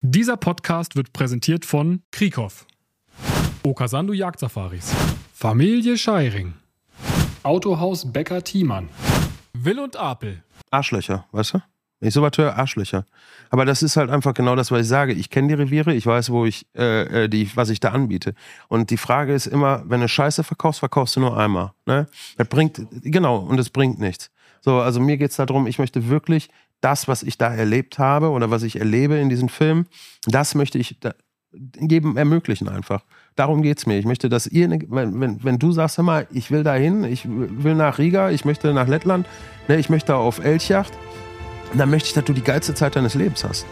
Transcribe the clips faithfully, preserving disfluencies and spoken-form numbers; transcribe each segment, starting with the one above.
Dieser Podcast wird präsentiert von Krieghoff, Okasandu Jagdsafaris, Familie Scheiring, Autohaus Becker Thiemann, Will und Apel. Arschlöcher, weißt du? Wenn ich sowas höre, Arschlöcher. Aber das ist halt einfach genau das, was ich sage. Ich kenne die Reviere, ich weiß, wo ich, äh, die, was ich da anbiete. Und die Frage ist immer, wenn du Scheiße verkaufst, verkaufst du nur einmal. Ne? Das bringt, genau, und es bringt nichts. So, also mir geht es darum, ich möchte wirklich das, was ich da erlebt habe oder was ich erlebe in diesen Filmen, das möchte ich da jedem ermöglichen einfach. Darum geht's mir. Ich möchte, dass ihr, wenn, wenn, wenn du sagst, hör mal, ich will da hin, ich will nach Riga, ich möchte nach Lettland, ne, ich möchte auf Elchjacht, dann möchte ich, dass du die geilste Zeit deines Lebens hast.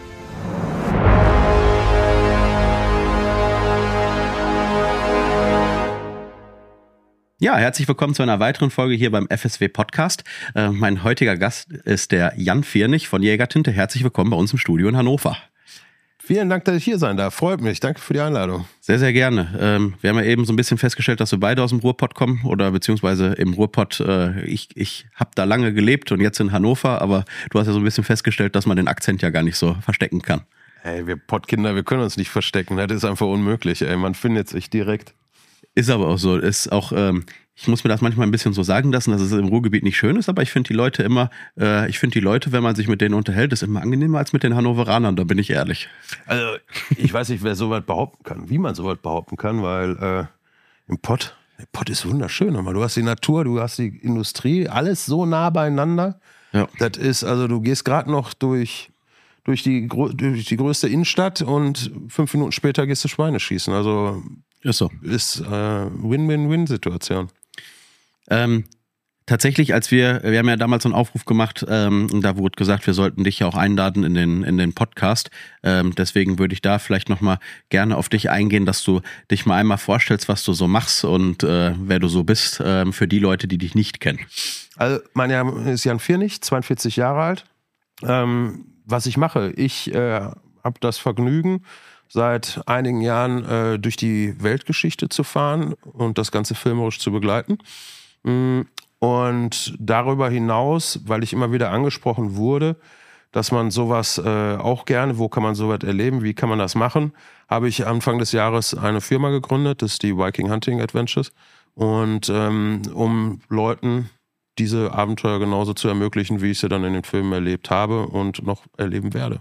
Ja, herzlich willkommen zu einer weiteren Folge hier beim F S W Podcast. Äh, mein heutiger Gast ist der Jan Viernig von Jägertinte. Herzlich willkommen bei uns im Studio in Hannover. Vielen Dank, dass ich hier sein darf. Freut mich. Danke für die Einladung. Sehr, sehr gerne. Ähm, wir haben ja eben so ein bisschen festgestellt, dass wir beide aus dem Ruhrpott kommen oder beziehungsweise im Ruhrpott. Äh, ich ich habe da lange gelebt und jetzt in Hannover, aber du hast ja so ein bisschen festgestellt, dass man den Akzent ja gar nicht so verstecken kann. Ey, wir Pottkinder, wir können uns nicht verstecken. Das ist einfach unmöglich. Ey, man findet sich direkt. Ist aber auch so. Ist auch, ähm, ich muss mir das manchmal ein bisschen so sagen lassen, dass es im Ruhrgebiet nicht schön ist, aber ich finde die Leute immer, äh, ich finde die Leute, wenn man sich mit denen unterhält, ist immer angenehmer als mit den Hannoveranern, da bin ich ehrlich. Also, ich weiß nicht, wer sowas behaupten kann, wie man sowas behaupten kann, weil äh, im Pott, der Pott ist wunderschön. Aber du hast die Natur, du hast die Industrie, alles so nah beieinander. Ja. Das ist, also du gehst gerade noch durch, durch, die, durch die größte Innenstadt und fünf Minuten später gehst du Schweine schießen. Also ist so. Ist äh, Win-Win-Win-Situation. Ähm, tatsächlich, als wir, wir haben ja damals so einen Aufruf gemacht, ähm, da wurde gesagt, wir sollten dich ja auch einladen in den, in den Podcast. Ähm, deswegen würde ich da vielleicht nochmal gerne auf dich eingehen, dass du dich mal einmal vorstellst, was du so machst und äh, wer du so bist, äh, für die Leute, die dich nicht kennen. Also, mein Name ist Jan Viernig, zweiundvierzig Jahre alt. Ähm, was ich mache, ich äh, habe das Vergnügen, seit einigen Jahren äh, durch die Weltgeschichte zu fahren und das Ganze filmerisch zu begleiten. Und darüber hinaus, weil ich immer wieder angesprochen wurde, dass man sowas äh, auch gerne, wo kann man sowas erleben, wie kann man das machen, habe ich Anfang des Jahres eine Firma gegründet, das ist die Viking Hunting Adventures. Und ähm, um Leuten diese Abenteuer genauso zu ermöglichen, wie ich sie dann in den Filmen erlebt habe und noch erleben werde.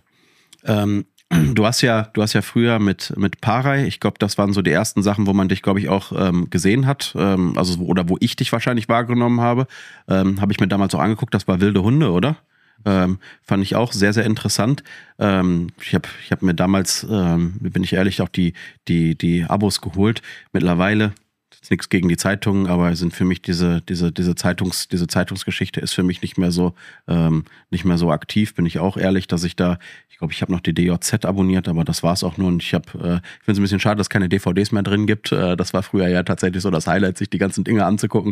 Ähm Du hast ja, du hast ja früher mit mit Paray, ich glaube, das waren so die ersten Sachen, wo man dich, glaube ich, auch ähm, gesehen hat, ähm, also oder wo ich dich wahrscheinlich wahrgenommen habe, ähm, habe ich mir damals auch angeguckt. Das war Wilde Hunde, oder? Ähm, fand ich auch sehr, sehr interessant. Ähm, ich habe ich habe mir damals, ähm, bin ich ehrlich, auch die die die Abos geholt. Mittlerweile ist nichts gegen die Zeitungen, aber sind für mich diese diese diese Zeitungs diese Zeitungsgeschichte ist für mich nicht mehr so ähm, nicht mehr so aktiv. Bin ich auch ehrlich, dass ich da, ich glaube, ich habe noch die D J Z abonniert, aber das war's auch nur. Und ich habe, äh, ich finde es ein bisschen schade, dass es keine D V Ds mehr drin gibt. Äh, das war früher ja tatsächlich so das Highlight, sich die ganzen Dinge anzugucken.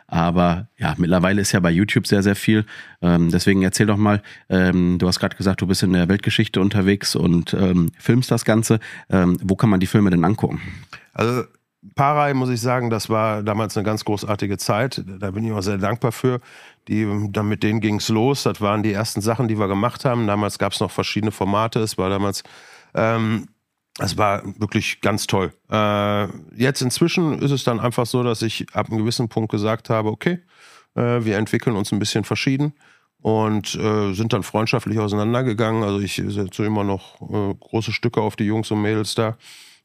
Aber ja, mittlerweile ist ja bei YouTube sehr, sehr viel. Ähm, deswegen erzähl doch mal, ähm, du hast gerade gesagt, du bist in der Weltgeschichte unterwegs und ähm, filmst das Ganze. Ähm, wo kann man die Filme denn angucken? Also Paray, muss ich sagen, das war damals eine ganz großartige Zeit. Da bin ich auch sehr dankbar für. Die, dann mit denen ging es los. Das waren die ersten Sachen, die wir gemacht haben. Damals gab es noch verschiedene Formate. Es war damals, ähm, es war wirklich ganz toll. Äh, jetzt inzwischen ist es dann einfach so, dass ich ab einem gewissen Punkt gesagt habe, okay, äh, wir entwickeln uns ein bisschen verschieden und äh, sind dann freundschaftlich auseinandergegangen. Also ich setze immer noch äh, große Stücke auf die Jungs und Mädels da.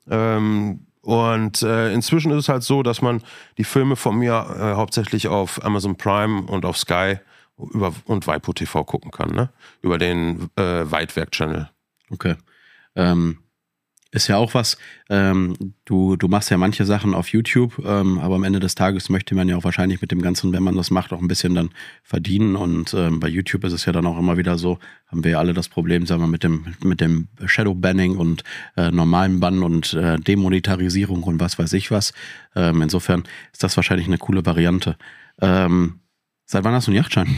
Ähm, Und äh, inzwischen ist es halt so, dass man die Filme von mir äh, hauptsächlich auf Amazon Prime und auf Sky über, und Waipu T V gucken kann, ne? Über den äh, Weitwerk-Channel. Okay. Ähm, ist ja auch was, ähm, du, du machst ja manche Sachen auf YouTube, ähm, aber am Ende des Tages möchte man ja auch wahrscheinlich mit dem Ganzen, wenn man das macht, auch ein bisschen dann verdienen. Und ähm, bei YouTube ist es ja dann auch immer wieder so, haben wir ja alle das Problem, sagen wir, mit dem, mit dem Shadow-Banning und äh, normalen Bann und äh, Demonetarisierung und was weiß ich was. Ähm, insofern ist das wahrscheinlich eine coole Variante. Ähm, seit wann hast du einen Yachtschein?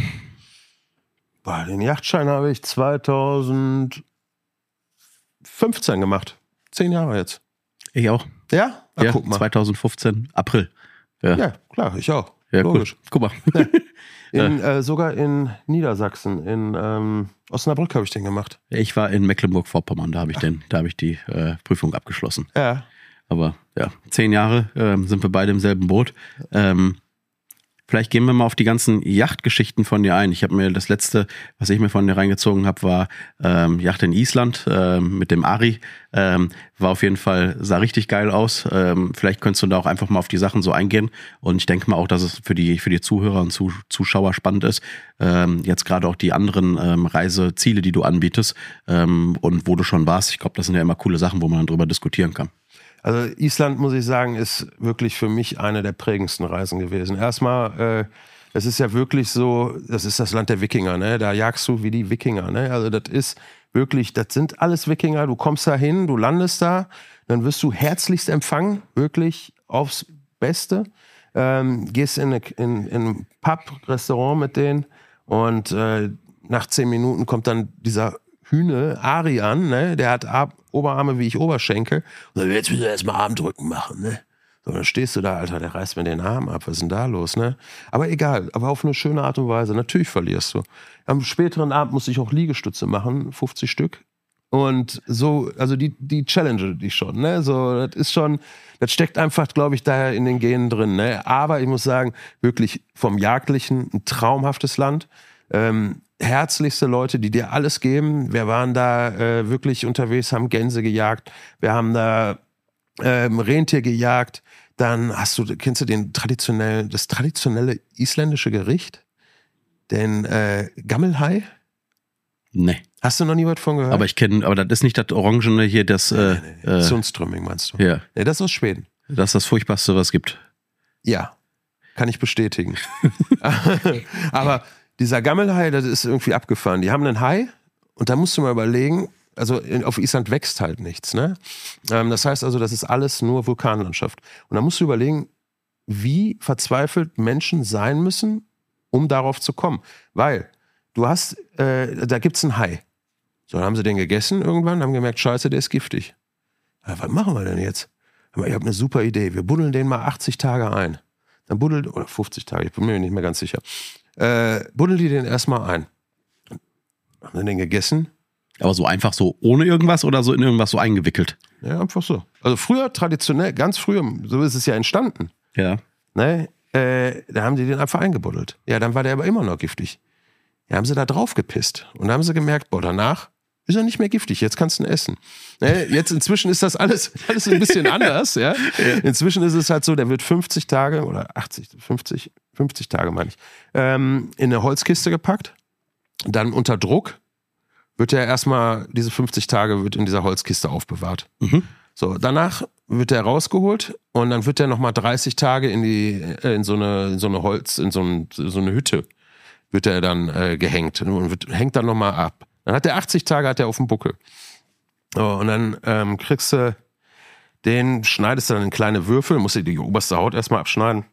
Boah, den Yachtschein habe ich zweitausendfünfzehn gemacht. Zehn Jahre jetzt. Ich auch. Ja? Ah, ja, guck mal. zweitausendfünfzehn, April. Ja. Ja, klar, ich auch. Ja, logisch. Cool. Guck mal. Ja. In, äh, sogar in Niedersachsen, in ähm, Osnabrück habe ich den gemacht. Ich war in Mecklenburg-Vorpommern, da habe ich, den, da hab ich die äh, Prüfung abgeschlossen. Ja. Aber ja, zehn Jahre ähm, sind wir beide im selben Boot. Ähm, vielleicht gehen wir mal auf die ganzen Yachtgeschichten von dir ein. Ich habe mir das letzte, was ich mir von dir reingezogen habe, war ähm, Yacht in Island ähm, mit dem Ari. Ähm, war auf jeden Fall, sah richtig geil aus. Ähm, vielleicht könntest du da auch einfach mal auf die Sachen so eingehen. Und ich denke mal auch, dass es für die für die Zuhörer und Zus- Zuschauer spannend ist. Ähm, jetzt gerade auch die anderen ähm, Reiseziele, die du anbietest ähm, und wo du schon warst. Ich glaube, das sind ja immer coole Sachen, wo man drüber diskutieren kann. Also Island, muss ich sagen, ist wirklich für mich eine der prägendsten Reisen gewesen. Erstmal, äh, es ist ja wirklich so, das ist das Land der Wikinger, ne? Da jagst du wie die Wikinger, ne? Also das ist wirklich, das sind alles Wikinger. Du kommst da hin, du landest da, dann wirst du herzlichst empfangen, wirklich aufs Beste. Ähm, gehst in, eine, in, in ein Pub-Restaurant mit denen und äh, nach zehn Minuten kommt dann dieser Hühne, Ari an, ne? Der hat Ab- Oberarme wie ich Oberschenkel. Und dann jetzt wieder erstmal Armdrücken machen, ne? So, dann stehst du da, Alter, der reißt mir den Arm ab. Was ist denn da los, ne? Aber egal, aber auf eine schöne Art und Weise. Natürlich verlierst du. Am späteren Abend musste ich auch Liegestütze machen, fünfzig Stück. Und so, also die, die challenge dich schon, ne? So, das ist schon, das steckt einfach, glaube ich, daher in den Genen drin, ne? Aber ich muss sagen, wirklich vom Jagdlichen ein traumhaftes Land. Ähm, herzlichste Leute, die dir alles geben. Wir waren da äh, wirklich unterwegs, haben Gänse gejagt. Wir haben da ähm, Rentier gejagt. Dann hast du, kennst du den traditionellen, das traditionelle isländische Gericht? Den äh, Gammelhai? Nee. Hast du noch nie was von gehört? Aber ich kenne, aber das ist nicht das Orangene hier, das äh, nee, nee. äh, Sundströmming meinst du? Ja. Nee, das ist aus Schweden. Das ist das Furchtbarste, was es gibt. Ja, kann ich bestätigen. Aber dieser Gammelhai, das ist irgendwie abgefahren. Die haben einen Hai und da musst du mal überlegen, also in, auf Island wächst halt nichts, ne? Ähm, das heißt also, das ist alles nur Vulkanlandschaft. Und da musst du überlegen, wie verzweifelt Menschen sein müssen, um darauf zu kommen. Weil du hast, äh, da gibt's einen Hai. So, dann haben sie den gegessen irgendwann, haben gemerkt, scheiße, der ist giftig. Ja, was machen wir denn jetzt? Ich habe eine super Idee. Wir buddeln den mal achtzig Tage ein. Dann buddelt, oder fünfzig Tage, ich bin mir nicht mehr ganz sicher. Äh, buddel die den erstmal ein. Haben sie den gegessen? Aber so einfach so ohne irgendwas oder so in irgendwas so eingewickelt? Ja, einfach so. Also früher traditionell, ganz früher, so ist es ja entstanden. Ja. Ne? Äh, da haben sie den einfach eingebuddelt. Ja, dann war der aber immer noch giftig. Ja, haben sie da drauf gepisst. Und dann haben sie gemerkt, boah, danach ist er nicht mehr giftig, jetzt kannst du ihn essen. Ne? Jetzt inzwischen ist das alles, alles ein bisschen anders. Ja? Ja. Inzwischen ist es halt so, der wird fünfzig Tage oder achtzig, fünfzig, fünfzig Tage meine ich, ähm, in eine Holzkiste gepackt, dann unter Druck wird er erstmal, diese fünfzig Tage wird in dieser Holzkiste aufbewahrt. Mhm. So, danach wird er rausgeholt und dann wird er nochmal dreißig Tage in die, äh, in so eine, in so eine Holz, in so, ein, so eine Hütte wird er dann äh, gehängt und wird, hängt dann nochmal ab. Dann hat er achtzig Tage hat er auf dem Buckel. So, und dann ähm, kriegst du den, schneidest du dann in kleine Würfel, musst du die oberste Haut erstmal abschneiden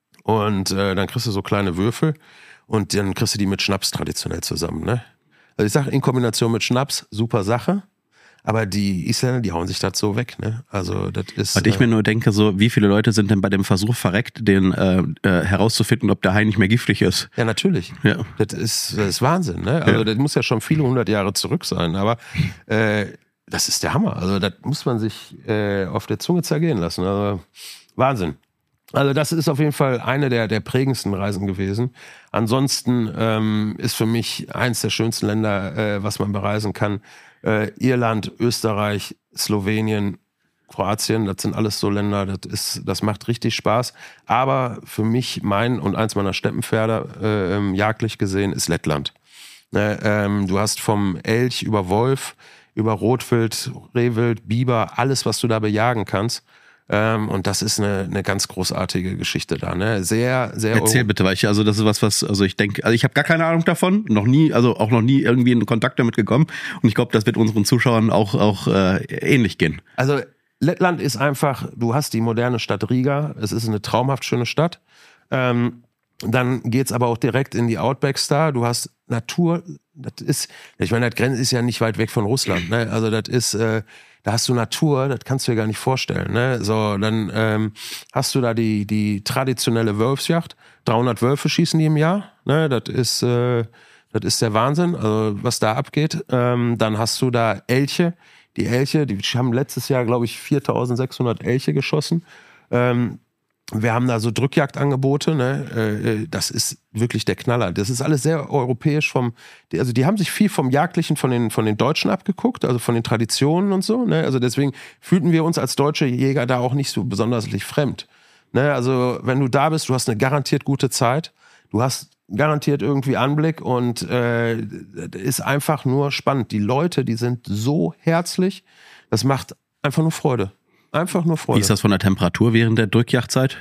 und äh, dann kriegst du so kleine Würfel und dann kriegst du die mit Schnaps traditionell zusammen, ne? Also ich sage, in Kombination mit Schnaps, super Sache. Aber die Isländer, die hauen sich das so weg, ne? Also das ist. Und ich mir nur denke, so, wie viele Leute sind denn bei dem Versuch verreckt, den äh, äh, herauszufinden, ob der Hai nicht mehr giftig ist? Ja, natürlich. Ja. Das ist, das ist Wahnsinn, ne? Also ja. Das muss ja schon viele hundert Jahre zurück sein, aber äh, das ist der Hammer. Also das muss man sich äh, auf der Zunge zergehen lassen. Also Wahnsinn. Also das ist auf jeden Fall eine der, der prägendsten Reisen gewesen. Ansonsten ähm, ist für mich eins der schönsten Länder, äh, was man bereisen kann, äh, Irland, Österreich, Slowenien, Kroatien. Das sind alles so Länder, das ist, das macht richtig Spaß. Aber für mich, mein und eins meiner Steppenpferde, äh, ähm, jagdlich gesehen, ist Lettland. Ne, ähm, du hast vom Elch über Wolf, über Rotwild, Rehwild, Biber, alles, was du da bejagen kannst. Ähm, und das ist eine, eine ganz großartige Geschichte da, ne? Sehr, sehr. Erzähl bitte, weil ich, also das ist was, was, also ich denke, also ich habe gar keine Ahnung davon, noch nie, also auch noch nie irgendwie in Kontakt damit gekommen. Und ich glaube, das wird unseren Zuschauern auch, auch äh, ähnlich gehen. Also Lettland ist einfach, du hast die moderne Stadt Riga, es ist eine traumhaft schöne Stadt. Ähm, dann geht's aber auch direkt in die Outbacks da. Du hast Natur, das ist, ich meine, das Grenze ist ja nicht weit weg von Russland, ne? Also das ist, äh, da hast du Natur, das kannst du dir gar nicht vorstellen, ne? So, dann ähm, hast du da die, die traditionelle Wölfsjagd, dreihundert Wölfe schießen die im Jahr, ne? Das ist, äh, das ist der Wahnsinn, also was da abgeht. Ähm, dann hast du da Elche, die Elche, die haben letztes Jahr, glaube ich, viertausendsechshundert Elche geschossen. Ähm, Wir haben da so Drückjagdangebote, ne? Das ist wirklich der Knaller. Das ist alles sehr europäisch vom, also die haben sich viel vom Jagdlichen von den, von den Deutschen abgeguckt, also von den Traditionen und so, ne? Also deswegen fühlten wir uns als deutsche Jäger da auch nicht so besonders fremd, ne? Also wenn du da bist, du hast eine garantiert gute Zeit, du hast garantiert irgendwie Anblick und äh, ist einfach nur spannend. Die Leute, die sind so herzlich, das macht einfach nur Freude. Einfach nur Freude. Wie ist das von der Temperatur während der Drückjagdzeit?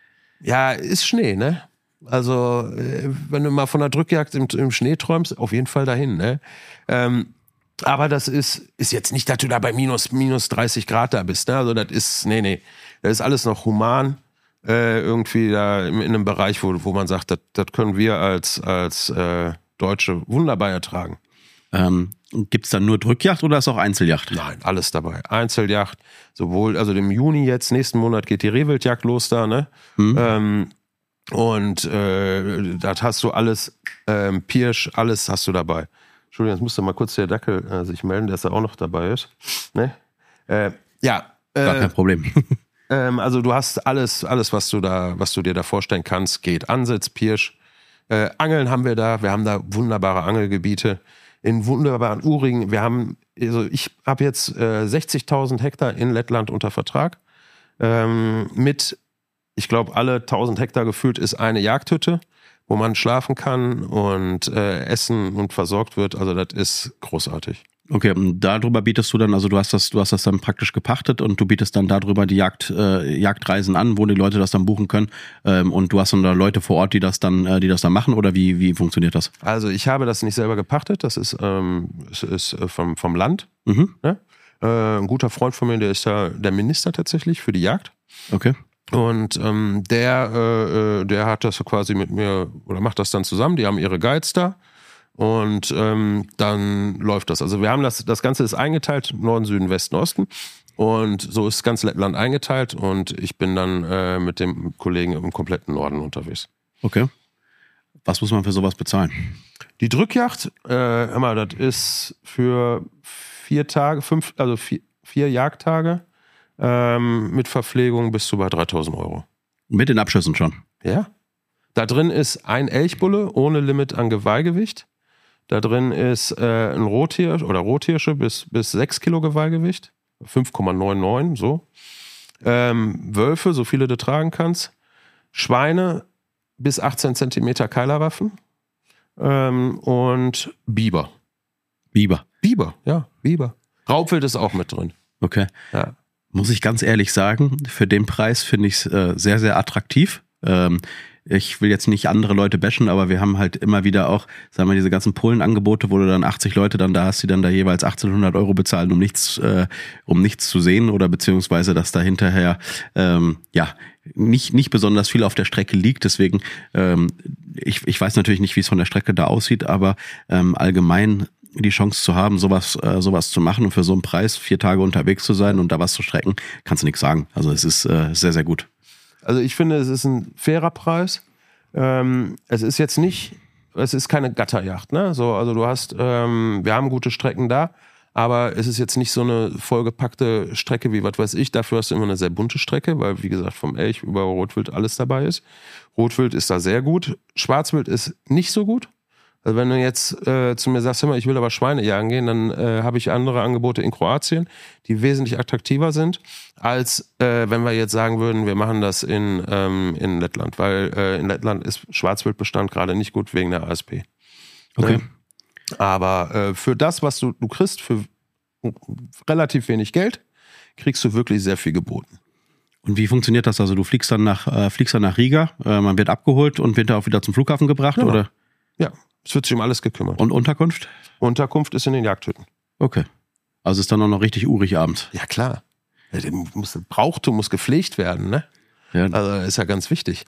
Ja, ist Schnee, ne? Also, wenn du mal von der Drückjagd im, im Schnee träumst, auf jeden Fall dahin, ne? Ähm, aber das ist, ist jetzt nicht, dass du da bei minus, minus dreißig Grad da bist, ne? Also, das ist, nee, nee. Das ist alles noch human, äh, irgendwie da in, in einem Bereich, wo, wo man sagt, das, das können wir als, als äh, Deutsche wunderbar ertragen. Ähm, Gibt es dann nur Drückjagd oder ist auch Einzeljacht? Nein, alles dabei. Einzeljacht, sowohl, also im Juni jetzt, nächsten Monat geht die Rehwildjagd los da, ne? Mhm. Ähm, und äh, das hast du alles, ähm, Pirsch, alles hast du dabei. Entschuldigung, jetzt musste mal kurz der Dackel äh, sich melden, dass er auch noch dabei ist. Ne? Äh, ja. Äh, Gar kein Problem. ähm, also du hast alles, alles, was du da, was du dir da vorstellen kannst, geht. Ansitz, Pirsch, äh, Angeln haben wir da, wir haben da wunderbare Angelgebiete. In wunderbaren Urigen. Wir haben, also ich habe jetzt äh, sechzigtausend Hektar in Lettland unter Vertrag. Ähm, mit, ich glaube, alle tausend Hektar gefühlt ist eine Jagdhütte, wo man schlafen kann und äh, essen und versorgt wird. Also das ist großartig. Okay, und darüber bietest du dann, also du hast das, du hast das dann praktisch gepachtet und du bietest dann darüber die Jagd, äh, Jagdreisen an, wo die Leute das dann buchen können. Ähm, und du hast dann da Leute vor Ort, die das dann, äh, die das dann machen, oder wie, wie funktioniert das? Also ich habe das nicht selber gepachtet, das ist, ähm, das ist vom, vom Land. Mhm. Ne? Äh, ein guter Freund von mir, der ist da der Minister tatsächlich für die Jagd. Okay. Und ähm, der, äh, der hat das quasi mit mir, oder macht das dann zusammen, die haben ihre Guides da. Und ähm, dann läuft das. Also wir haben das, das Ganze ist eingeteilt, Norden, Süden, Westen, Osten. Und so ist ganz Lettland eingeteilt und ich bin dann äh, mit dem Kollegen im kompletten Norden unterwegs. Okay. Was muss man für sowas bezahlen? Die Drückjagd, äh, immer, das ist für vier Tage, fünf, also vier, vier Jagdtage ähm, mit Verpflegung bis zu bei dreitausend Euro. Mit den Abschüssen schon? Ja. Da drin ist ein Elchbulle ohne Limit an Geweihgewicht. Da drin ist äh, ein Rothirsch oder Rothirsche bis, bis sechs Kilo Geweihgewicht. fünf Komma neunundneunzig, so. Ähm, Wölfe, so viele du tragen kannst. Schweine bis achtzehn Zentimeter Keilerwaffen. Ähm, und Biber. Biber? Biber, ja, Biber. Raubwild ist auch mit drin. Okay. Ja. Muss ich ganz ehrlich sagen, für den Preis finde ich es äh, sehr, sehr attraktiv. Ähm, ich will jetzt nicht andere Leute bashen, aber wir haben halt immer wieder auch, sagen wir, diese ganzen Polenangebote, wo du dann achtzig Leute dann da hast, die dann da jeweils achtzehnhundert Euro bezahlen, um nichts, äh, um nichts zu sehen oder beziehungsweise, dass da hinterher, ähm, ja, nicht, nicht besonders viel auf der Strecke liegt. Deswegen, ähm, ich, ich weiß natürlich nicht, wie es von der Strecke da aussieht, aber ähm, allgemein die Chance zu haben, sowas, äh, sowas zu machen und für so einen Preis vier Tage unterwegs zu sein und da was zu strecken, kannst du nichts sagen. Also es ist äh, sehr, sehr gut. Also ich finde, es ist ein fairer Preis. Ähm, es ist jetzt nicht, es ist keine Gatterjacht, ne? So, also du hast, ähm, wir haben gute Strecken da, aber es ist jetzt nicht so eine vollgepackte Strecke wie, was weiß ich, dafür hast du immer eine sehr bunte Strecke, weil wie gesagt, vom Elch über Rotwild alles dabei ist. Rotwild ist da sehr gut, Schwarzwild ist nicht so gut. Also wenn du jetzt äh, zu mir sagst, hör mal, ich will aber Schweine jagen gehen, dann äh, habe ich andere Angebote in Kroatien, die wesentlich attraktiver sind, als äh, wenn wir jetzt sagen würden, wir machen das in, ähm, in Lettland. Weil äh, in Lettland ist Schwarzwildbestand gerade nicht gut wegen der A S P. Okay. Ne? Aber äh, für das, was du, du kriegst, für relativ wenig Geld, kriegst du wirklich sehr viel geboten. Und wie funktioniert das? Also du fliegst dann nach, äh, fliegst dann nach Riga, äh, man wird abgeholt und wird da auch wieder zum Flughafen gebracht, genau. Oder? Ja. Es wird sich um alles gekümmert. Und Unterkunft? Unterkunft ist in den Jagdhütten. Okay. Also ist dann auch noch richtig urig abends. Ja, klar. Ja, der muss, Brauchtum muss gepflegt werden, ne? Ja. Also ist ja ganz wichtig.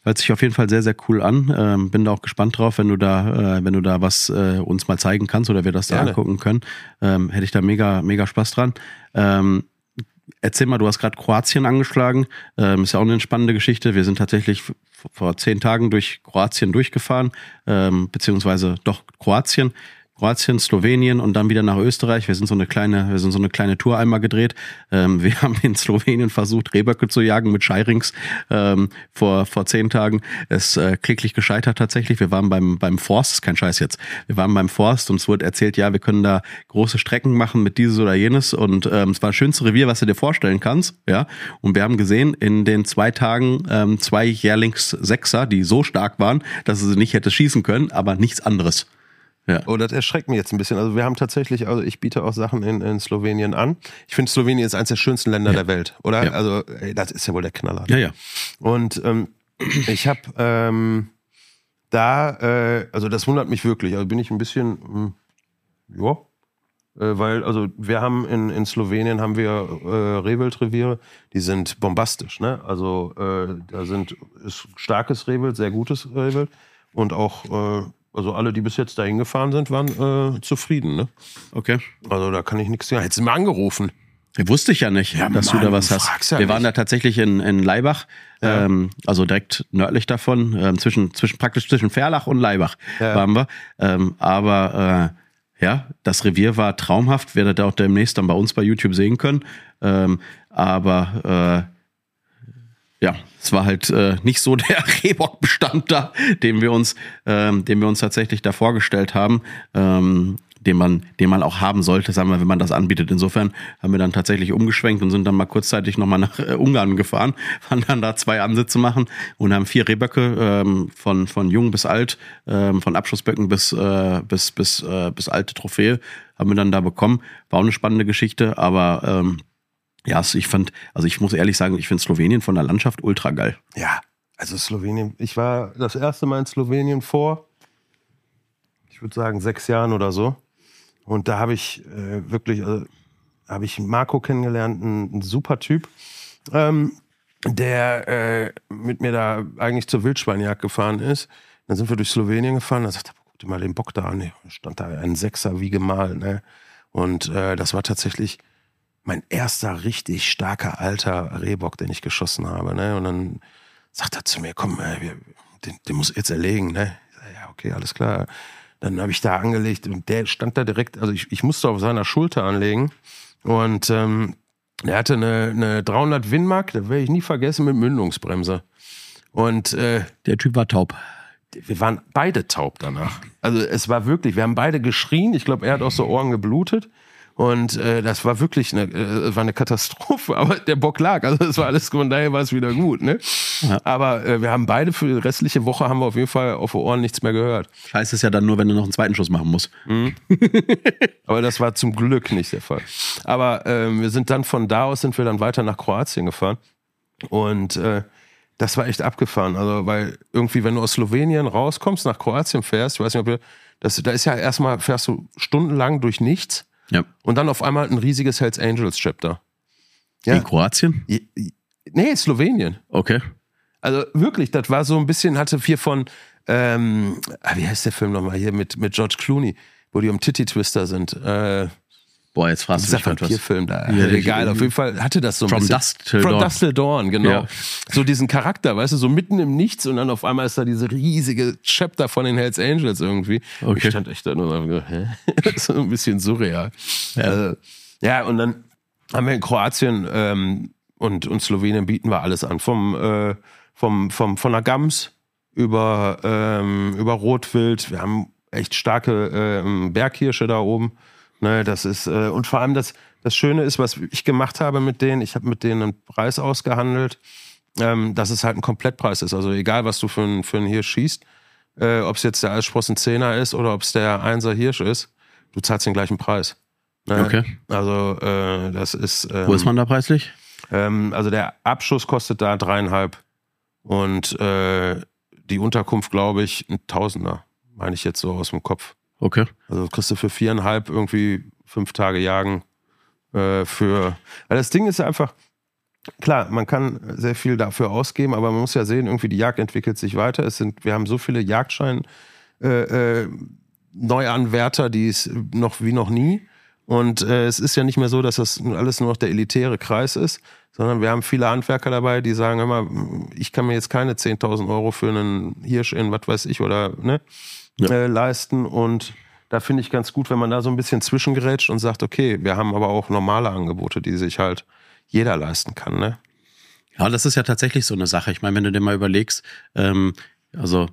hört sich auf jeden Fall sehr, sehr cool an. Ähm, bin da auch gespannt drauf, wenn du da, äh, wenn du da was äh, uns mal zeigen kannst oder wir das da Gerne. angucken können. Ähm, hätte ich da mega, mega Spaß dran. Ähm, erzähl mal, du hast gerade Kroatien angeschlagen. Ähm, ist ja auch eine spannende Geschichte. Wir sind tatsächlich f- vor zehn Tagen durch Kroatien durchgefahren, ähm, beziehungsweise doch Kroatien. Kroatien, Slowenien und dann wieder nach Österreich. Wir sind so eine kleine, wir sind so eine kleine Tour einmal gedreht. Ähm, wir haben in Slowenien versucht, Rehböcke zu jagen mit Scheirings ähm, vor vor zehn Tagen. Es äh, kläglich gescheitert tatsächlich. Wir waren beim beim Forst, ist kein Scheiß jetzt. Wir waren beim Forst und es wurde erzählt, ja, wir können da große Strecken machen mit dieses oder jenes und ähm, es war das schönste Revier, was du dir vorstellen kannst. Ja, und wir haben gesehen in den zwei Tagen ähm, zwei Jährlings-Sechser, die so stark waren, dass sie nicht hätte schießen können, aber nichts anderes. Ja. Oh, das erschreckt mich jetzt ein bisschen. Also wir haben tatsächlich, also ich biete auch Sachen in, in Slowenien an. Ich finde, Slowenien ist eines der schönsten Länder Ja. der Welt, oder? Ja. Also ey, das ist ja wohl der Knaller. Ja, ja. Und ähm, ich habe ähm, da, äh, also das wundert mich wirklich. Also bin ich ein bisschen, hm, ja, äh, weil, also wir haben in, in Slowenien haben wir äh, Rehwildreviere, die sind bombastisch, ne? Also äh, da sind ist starkes Rehwild, sehr gutes Rehwild und auch äh, also alle, die bis jetzt dahin gefahren sind, waren äh, zufrieden, ne? Okay. Also da kann ich nichts sagen. Hättest du mal angerufen. Ja, wusste ich ja nicht, Ja, dass Mann, du da was du hast. fragst ja Wir waren nicht. da tatsächlich in, in Laibach, Ja. ähm, also direkt nördlich davon, ähm, zwischen, zwischen praktisch zwischen Verlach und Laibach Ja. waren wir. Ähm, aber äh, ja, das Revier war traumhaft, werdet ihr auch demnächst dann bei uns bei YouTube sehen können. Ähm, aber äh, ja, es war halt äh, nicht so der Rehbockbestand da, den wir uns, ähm, den wir uns tatsächlich da vorgestellt haben, ähm, den man, den man auch haben sollte, sagen wir, wenn man das anbietet. Insofern haben wir dann tatsächlich umgeschwenkt und sind dann mal kurzzeitig nochmal nach äh, Ungarn gefahren, waren dann da zwei Ansitze machen und haben vier Rehböcke ähm, von von jung bis alt, ähm, von Abschussböcken bis äh, bis bis äh, bis alte Trophäe haben wir dann da bekommen. War auch eine spannende Geschichte, aber ähm, ja, also ich fand, also ich muss ehrlich sagen, ich finde Slowenien von der Landschaft ultra geil. Ja, also Slowenien. Ich war das erste Mal in Slowenien vor, ich würde sagen, sechs Jahren oder so. Und da habe ich äh, wirklich, also, habe ich Marco kennengelernt, ein, ein super Typ, ähm, der äh, mit mir da eigentlich zur Wildschweinjagd gefahren ist. Dann sind wir durch Slowenien gefahren, da sagte er, guck dir mal den Bock da an. Da stand da ein Sechser wie gemalt. Ne? Und äh, das war tatsächlich mein erster richtig starker alter Rehbock, den ich geschossen habe. Ne? Und dann sagt er zu mir, komm, ey, wir, den, den muss ich jetzt erlegen. Ne? Ich sag, ja, okay, alles klar. Dann habe ich da angelegt und der stand da direkt, also ich, ich musste auf seiner Schulter anlegen und ähm, der hatte eine, eine dreihundert Winmark, das werde ich nie vergessen, mit Mündungsbremse. Und äh, Der Typ war taub. wir waren beide taub danach. Also es war wirklich, wir haben beide geschrien, ich glaube, er hat auch so Ohren geblutet. Und äh, das war wirklich eine, äh, war eine Katastrophe, aber der Bock lag, also das war alles, von daher war es wieder gut, ne? Ja. Aber äh, wir haben beide für die restliche Woche haben wir auf jeden Fall auf die Ohren nichts mehr gehört. Scheiße ist ja dann nur, wenn du noch einen zweiten Schuss machen musst. Aber das war zum Glück nicht der Fall. Aber ähm, wir sind dann von da aus sind wir dann weiter nach Kroatien gefahren und äh, das war echt abgefahren. Also weil irgendwie, wenn du aus Slowenien rauskommst, nach Kroatien fährst, ich weiß nicht, ob du, das, da ist ja erstmal fährst du stundenlang durch nichts. Ja. Und dann auf einmal ein riesiges Hells Angels Chapter. Ja. In Kroatien? Nee, Slowenien. Okay. Also wirklich, das war so ein bisschen, hatte viel von, ähm, wie heißt der Film nochmal hier mit, mit George Clooney, wo die um Titty Twister sind. Äh, Boah, jetzt fragst du dieser mich grad was. Vampirfilm da. Ja, Egal, ich- auf jeden Fall hatte das so ein From bisschen. Dusk Till From Dawn. Dusk Till Dawn, genau. Ja. So diesen Charakter, weißt du, so mitten im Nichts und dann auf einmal ist da diese riesige Chapter von den Hells Angels irgendwie. Und Okay. ich stand echt da nur und hab gedacht, hä? So ein bisschen surreal. Ja, äh, ja und dann haben wir in Kroatien ähm, und, und Slowenien bieten wir alles an. Vom, äh, vom, vom, von der Gams über, ähm, über Rotwild. Wir haben echt starke ähm, Berghirsche da oben. Ne, das ist, äh, und vor allem das, das Schöne ist, was ich gemacht habe mit denen, ich habe mit denen einen Preis ausgehandelt, ähm, dass es halt ein Komplettpreis ist. Also egal, was du für einen für einen Hirsch schießt, äh, ob es jetzt der Eisspross ein Zehner ist oder ob es der Einser Hirsch ist, du zahlst den gleichen Preis. Ne? Okay. Also äh, das ist... Ähm, Wo ist man da preislich? ähm, also der Abschuss kostet da dreieinhalb und äh, die Unterkunft, glaube ich, ein Tausender, meine ich jetzt so aus dem Kopf. Okay. Also kriegst du für viereinhalb irgendwie fünf Tage jagen äh, für. Weil das Ding ist ja einfach, Klar, man kann sehr viel dafür ausgeben, aber man muss ja sehen, irgendwie die Jagd entwickelt sich weiter. Es sind, wir haben so viele Jagdschein äh, äh, Neuanwärter, die es noch wie noch nie. Und äh, es ist ja nicht mehr so, dass das alles nur noch der elitäre Kreis ist, sondern wir haben viele Handwerker dabei, die sagen immer, ich kann mir jetzt keine zehntausend Euro für einen Hirsch in was weiß ich oder ne, ja. äh, leisten. Und da finde ich ganz gut, wenn man da so ein bisschen zwischengerätscht und sagt, okay, wir haben aber auch normale Angebote, die sich halt jeder leisten kann, ne? Ja, das ist ja tatsächlich so eine Sache. Ich meine, wenn du dir mal überlegst, ähm, also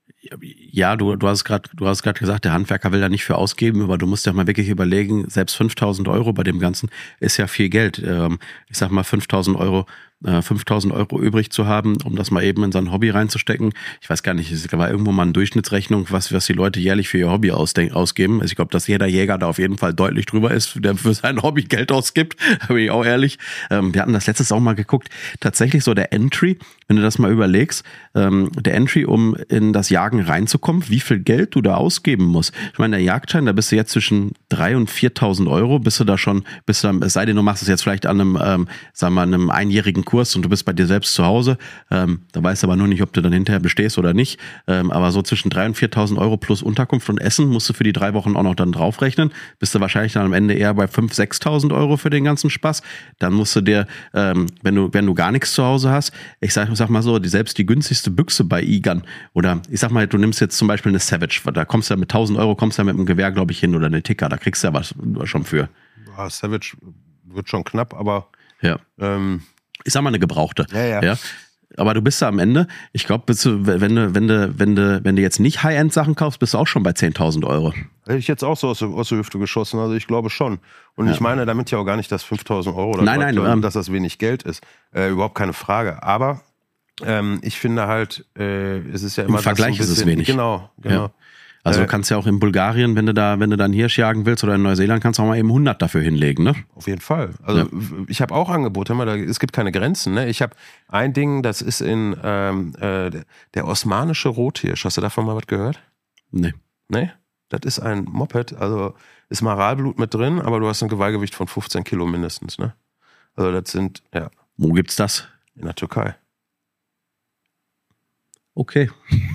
ja, du, du hast gerade, du hast gerade gesagt, der Handwerker will da nicht für ausgeben, aber du musst ja mal wirklich überlegen, selbst fünftausend Euro bei dem Ganzen ist ja viel Geld. Ähm, ich sag mal fünftausend Euro, äh, fünftausend Euro übrig zu haben, um das mal eben in sein Hobby reinzustecken. Ich weiß gar nicht, es war irgendwo mal eine Durchschnittsrechnung, was, was die Leute jährlich für ihr Hobby ausdenken, ausgeben. Also ich glaube, dass jeder Jäger da auf jeden Fall deutlich drüber ist, der für sein Hobby Geld ausgibt. Da bin ich auch ehrlich. Ähm, wir hatten das letztes auch mal geguckt. Tatsächlich so der Entry, wenn du das mal überlegst, ähm, der Entry, um in das Jagen reinzukommen, wie viel Geld du da ausgeben musst. Ich meine, der Jagdschein, da bist du jetzt zwischen dreitausend und viertausend Euro, bist du da schon, bist du, es sei denn, du machst es jetzt vielleicht an einem, ähm, sagen wir, einem einjährigen Kurs und du bist bei dir selbst zu Hause, ähm, da weißt du aber nur nicht, ob du dann hinterher bestehst oder nicht, ähm, aber so zwischen dreitausend und viertausend Euro plus Unterkunft und Essen musst du für die drei Wochen auch noch dann draufrechnen, bist du wahrscheinlich dann am Ende eher bei fünftausend, sechstausend Euro für den ganzen Spaß. Dann musst du dir, ähm, wenn du, wenn du gar nichts zu Hause hast, ich sag, sag mal so, die, selbst die günstigste Büchse bei Igern oder ich sag mal, du nimmst jetzt zum Beispiel eine Savage, da kommst du ja mit tausend Euro, kommst du ja mit einem Gewehr, glaube ich, hin oder eine Ticker, da kriegst du ja was schon für. Ja, Savage wird schon knapp, aber ja. Ähm, ich sag mal eine gebrauchte. Ja, ja. ja. Aber du bist da am Ende, ich glaube, bist du, wenn du, wenn du, wenn du, wenn du jetzt nicht High-End-Sachen kaufst, bist du auch schon bei zehntausend Euro. Hätte ich jetzt auch so aus der, aus der Hüfte geschossen, also ich glaube schon. Und ja. ich meine damit ja auch gar nicht, dass fünftausend Euro oder nein, nein, Leute, ähm, dass das wenig Geld ist. Äh, überhaupt keine Frage. Aber ähm, ich finde halt, äh, es ist ja immer im Vergleich so ein bisschen, ist es wenig. Genau, genau. Ja. Also du kannst ja auch in Bulgarien, wenn du da, wenn du dann Hirsch jagen willst oder in Neuseeland, kannst du auch mal eben hundert dafür hinlegen, ne? Auf jeden Fall. Also ja. ich habe auch Angebote, es gibt keine Grenzen, ne? Ich habe ein Ding, das ist in ähm, äh, der osmanische Rothirsch. Hast du davon mal was gehört? Nee. Nee? Das ist ein Moped, also ist Maralblut mit drin, aber du hast ein Geweihgewicht von fünfzehn Kilo mindestens, ne? Also das sind, ja. Wo gibt's das? In der Türkei. Okay.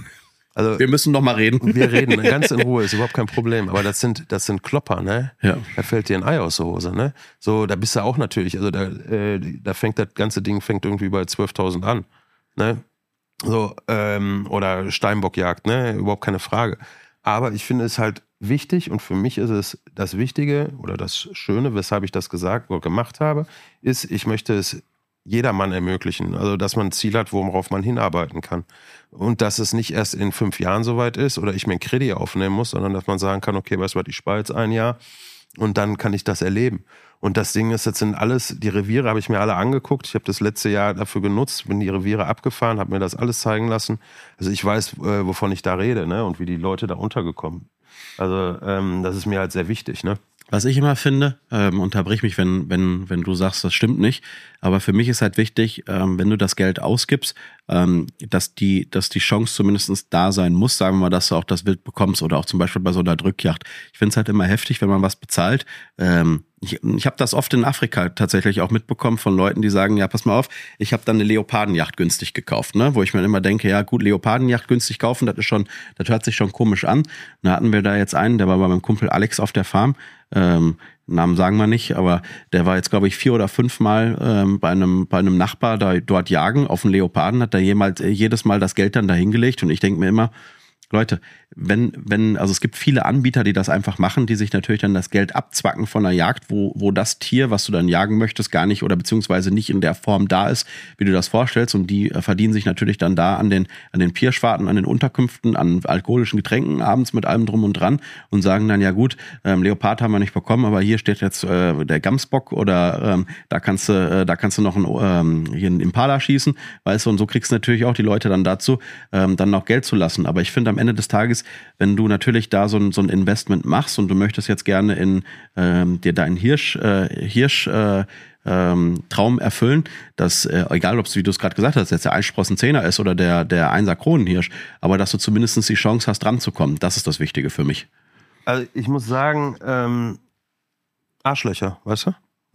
Also, wir müssen noch mal reden. Wir reden ganz in Ruhe, ist überhaupt kein Problem. Aber das sind, das sind Klopper, ne? Ja. Da fällt dir ein Ei aus der Hose, ne? So, da bist du auch natürlich, also da, äh, da fängt das ganze Ding fängt irgendwie bei zwölftausend an, ne? So, ähm, oder Steinbockjagd, ne? Überhaupt keine Frage. Aber ich finde es halt wichtig und für mich ist es das Wichtige oder das Schöne, weshalb ich das gesagt oder gemacht habe, ist, ich möchte es jedermann ermöglichen. Also, dass man ein Ziel hat, worauf man hinarbeiten kann. Und dass es nicht erst in fünf Jahren soweit ist oder ich mir ein Kredit aufnehmen muss, sondern dass man sagen kann, okay, weißt du was, ich spare jetzt ein Jahr und dann kann ich das erleben. Und das Ding ist, jetzt sind alles, die Reviere habe ich mir alle angeguckt. Ich habe das letzte Jahr dafür genutzt, bin die Reviere abgefahren, habe mir das alles zeigen lassen. Also ich weiß, äh, wovon ich da rede, ne? Und wie die Leute da untergekommen. Also ähm, das ist mir halt sehr wichtig, ne? Was ich immer finde, ähm, unterbrich mich, wenn, wenn, wenn du sagst, das stimmt nicht, aber für mich ist halt wichtig, ähm, wenn du das Geld ausgibst, ähm, dass die, dass die Chance zumindest da sein muss, sagen wir mal, dass du auch das Wild bekommst oder auch zum Beispiel bei so einer Drückjagd. Ich finde es halt immer heftig, wenn man was bezahlt. Ähm, ich ich habe das oft in Afrika tatsächlich auch mitbekommen von Leuten, die sagen, ja, pass mal auf, ich habe dann eine Leopardenjacht günstig gekauft, ne? Wo ich mir immer denke, ja gut, Leopardenjacht günstig kaufen, das ist schon, das hört sich schon komisch an. Da hatten wir da jetzt einen, der war bei meinem Kumpel Alex auf der Farm, ähm, Namen sagen wir nicht, aber der war jetzt, glaube ich, vier oder fünf Mal ähm, bei einem bei einem Nachbar da dort jagen auf einen Leoparden, hat da jemals, jedes Mal das Geld dann da hingelegt und ich denke mir immer, Leute, wenn, wenn, also es gibt viele Anbieter, die das einfach machen, die sich natürlich dann das Geld abzwacken von einer Jagd, wo, wo das Tier, was du dann jagen möchtest, gar nicht oder beziehungsweise nicht in der Form da ist, wie du das vorstellst. Und die äh, verdienen sich natürlich dann da an den, an den Pirschfahrten, an den Unterkünften, an alkoholischen Getränken abends mit allem drum und dran und sagen dann, ja gut, ähm, Leopard haben wir nicht bekommen, aber hier steht jetzt äh, der Gamsbock oder ähm, da kannst du, äh, da kannst du noch einen, ähm, hier einen Impala schießen, weißt du, und so kriegst du natürlich auch die Leute dann dazu, ähm, dann noch Geld zu lassen. Aber ich finde am Ende des Tages, wenn du natürlich da so ein, so ein Investment machst und du möchtest jetzt gerne in ähm, dir deinen Hirsch, äh, Hirsch äh, ähm, Traum erfüllen, dass, äh, egal ob es, wie du es gerade gesagt hast, jetzt der Einsprossen-Zehner ist oder der, der Einser Kronenhirsch, aber dass du zumindest die Chance hast, ranzukommen. Das ist das Wichtige für mich. Also ich muss sagen, ähm, Arschlöcher, weißt du?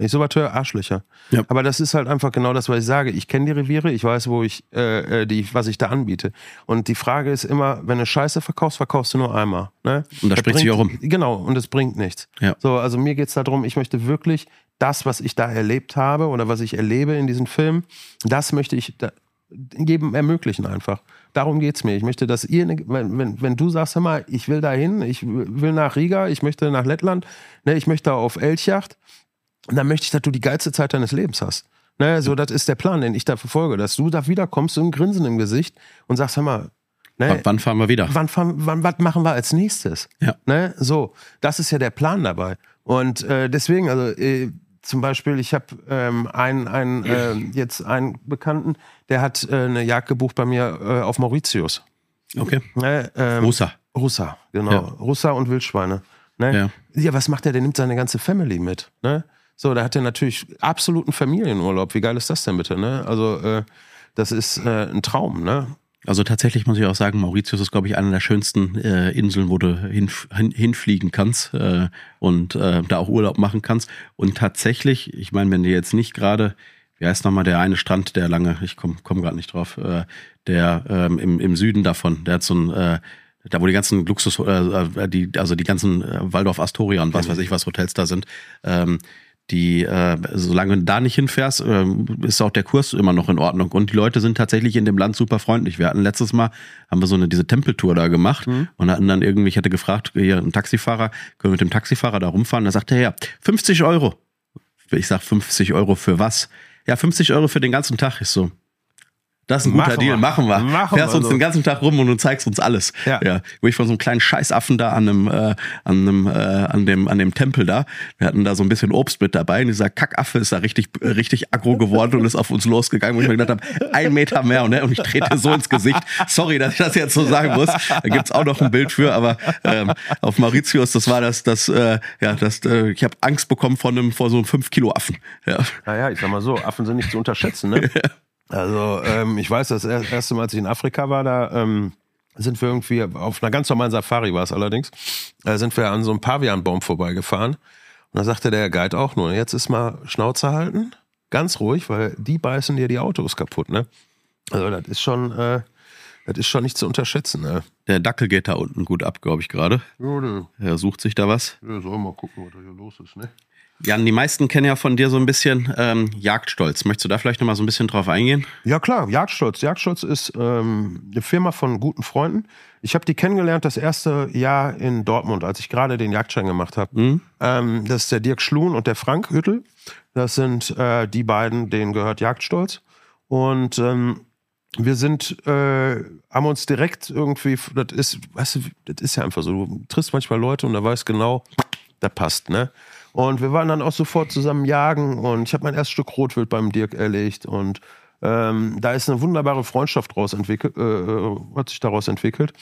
Wenn ich sowas höre, Arschlöcher. Ja. Aber das ist halt einfach genau das, was ich sage. Ich kenne die Reviere, ich weiß, wo ich, äh, die, was ich da anbiete. Und die Frage ist immer, wenn du Scheiße verkaufst, verkaufst du nur einmal. Ne? Und das spricht sich auch um. Genau, und es bringt nichts. Ja. So, also mir geht es darum, ich möchte wirklich das, was ich da erlebt habe oder was ich erlebe in diesen Filmen, das möchte ich da jedem ermöglichen einfach. Darum geht's mir. Ich möchte, dass ihr, wenn, wenn, wenn du sagst, hör mal, ich will da hin, ich will nach Riga, ich möchte nach Lettland, ne, ich möchte auf Elchjacht, dann möchte ich, dass du die geilste Zeit deines Lebens hast. Ne, so, das ist der Plan, den ich da verfolge, dass du da wiederkommst, so ein Grinsen im Gesicht und sagst, hör mal, ne, wann fahren wir wieder? Wann fahren, wann, was machen wir als nächstes? Ja. Ne, so, das ist ja der Plan dabei. Und äh, deswegen, also äh, zum Beispiel, ich habe ähm, einen, einen äh, jetzt einen Bekannten, der hat äh, eine Jagd gebucht bei mir äh, auf Mauritius. Okay. Ne, ähm, Russa. Russa, genau. Ja. Russa und Wildschweine. Ne? Ja. ja, was macht der? Der nimmt seine ganze Family mit. Ne? So, da hat er natürlich absoluten Familienurlaub. Wie geil ist das denn bitte? Ne? Also, äh, das ist äh, ein Traum, ne? Also tatsächlich muss ich auch sagen, Mauritius ist, glaube ich, eine der schönsten äh, Inseln, wo du hin, hin, hinfliegen kannst äh, und äh, da auch Urlaub machen kannst. Und tatsächlich, ich meine, wenn du jetzt nicht gerade, wie heißt nochmal der eine Strand, der lange, ich komme komm gerade nicht drauf, äh, der ähm, im, im Süden davon, der hat so ein, äh, da wo die ganzen Luxus, äh, die, also die ganzen äh, Waldorf Astoria und was weiß ich was Hotels da sind, ähm, die, äh, solange du da nicht hinfährst, äh, ist auch der Kurs immer noch in Ordnung. Und die Leute sind tatsächlich in dem Land super freundlich. Wir hatten letztes Mal, haben wir so eine, diese Tempeltour da gemacht mhm. und hatten dann irgendwie, ich hatte gefragt, hier ein Taxifahrer, können wir mit dem Taxifahrer da rumfahren? Da sagte er, ja, fünfzig Euro. Ich sag, fünfzig Euro für was? Ja, fünfzig Euro für den ganzen Tag. Ich so, das ist ein guter machen Deal, wir. machen wir. Machen Fährst wir uns so. den ganzen Tag rum und du zeigst uns alles. Ja. Ja. Wo ich von so einem kleinen Scheißaffen da an einem, äh, an einem, äh, an dem, an dem Tempel da, wir hatten da so ein bisschen Obst mit dabei und dieser Kackaffe ist da richtig, richtig aggro geworden und ist auf uns losgegangen, wo ich mir gedacht habe, ein Meter mehr und, ne, und ich trete so ins Gesicht. Sorry, dass ich das jetzt so sagen muss. Da gibt's auch noch ein Bild für, aber ähm, auf Mauritius, das war das, das, äh, ja, das, äh, ich habe Angst bekommen vor einem, vor so einem fünf Kilo Affen. Ja. Naja, ich sag mal so, Affen sind nicht zu unterschätzen, ne? Also ähm, ich weiß, das erste Mal, als ich in Afrika war, da ähm, sind wir irgendwie auf einer ganz normalen Safari war es allerdings, äh, sind wir an so einem Pavianbaum vorbeigefahren und da sagte der Guide auch nur, jetzt ist mal Schnauze halten, ganz ruhig, weil die beißen dir die Autos kaputt, ne? Also das ist schon, äh, das ist schon nicht zu unterschätzen, ne? Der Dackel geht da unten gut ab, glaube ich gerade. Ja, der, Er sucht sich da was. der soll mal gucken, was da hier los ist, ne? Jan, die meisten kennen ja von dir so ein bisschen ähm, Jagdstolz. Möchtest du da vielleicht nochmal so ein bisschen drauf eingehen? Ja klar, Jagdstolz. Jagdstolz ist ähm, eine Firma von guten Freunden. Ich habe die kennengelernt das erste Jahr in Dortmund, als ich gerade den Jagdschein gemacht habe. Mhm. Ähm, das ist der Dirk Schluhn und der Frank Hüttel. Das sind äh, die beiden, denen gehört Jagdstolz. Und ähm, wir sind, äh, haben uns direkt irgendwie, das ist, weißt du, das ist ja einfach so. Du triffst manchmal Leute und da weißt genau, das passt, ne? Und wir waren dann auch sofort zusammen jagen und ich habe mein erstes Stück Rotwild beim Dirk erlegt und ähm, da ist eine wunderbare Freundschaft draus entwickelt, äh, hat sich daraus entwickelt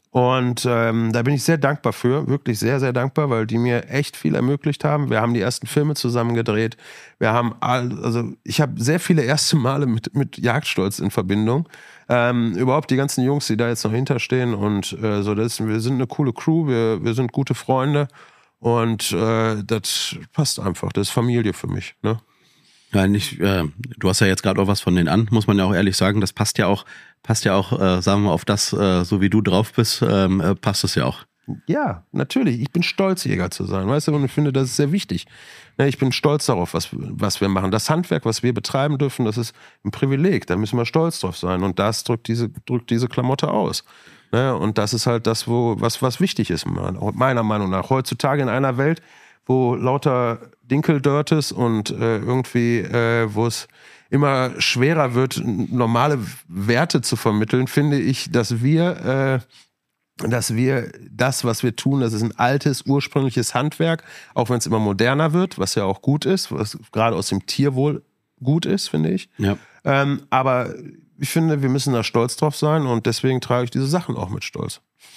und ähm, da bin ich sehr dankbar für, wirklich sehr, sehr dankbar, weil die mir echt viel ermöglicht haben. Wir haben die ersten Filme zusammen gedreht, wir haben, all, also ich habe sehr viele erste Male mit, mit Jagdstolz in Verbindung. Ähm, überhaupt die ganzen Jungs, die da jetzt noch hinterstehen und äh, so, das, wir sind eine coole Crew, wir, wir sind gute Freunde. Und äh, das passt einfach. Das ist Familie für mich. Ne? Ja, nicht, äh, du hast ja jetzt gerade auch was von denen an, muss man ja auch ehrlich sagen. Das passt ja auch, passt ja auch, äh, sagen wir auf das, äh, so wie du drauf bist, ähm, äh, passt es ja auch. Ja, natürlich. Ich bin stolz, Jäger zu sein. Weißt du, und ich finde, das ist sehr wichtig. Ne, ich bin stolz darauf, was, was wir machen. Das Handwerk, was wir betreiben dürfen, das ist ein Privileg. Da müssen wir stolz drauf sein. Und das drückt diese, drückt diese Klamotte aus. Ne, und das ist halt das, wo, was, was wichtig ist, meiner Meinung nach. Heutzutage in einer Welt, wo lauter Dinkeldörtes und äh, irgendwie, äh, wo es immer schwerer wird, normale Werte zu vermitteln, finde ich, dass wir, äh, dass wir das, was wir tun, das ist ein altes, ursprüngliches Handwerk, auch wenn es immer moderner wird, was ja auch gut ist, was gerade aus dem Tierwohl gut ist, finde ich. Ja. Ähm, aber ich finde, wir müssen da stolz drauf sein und deswegen trage ich diese Sachen auch mit Stolz.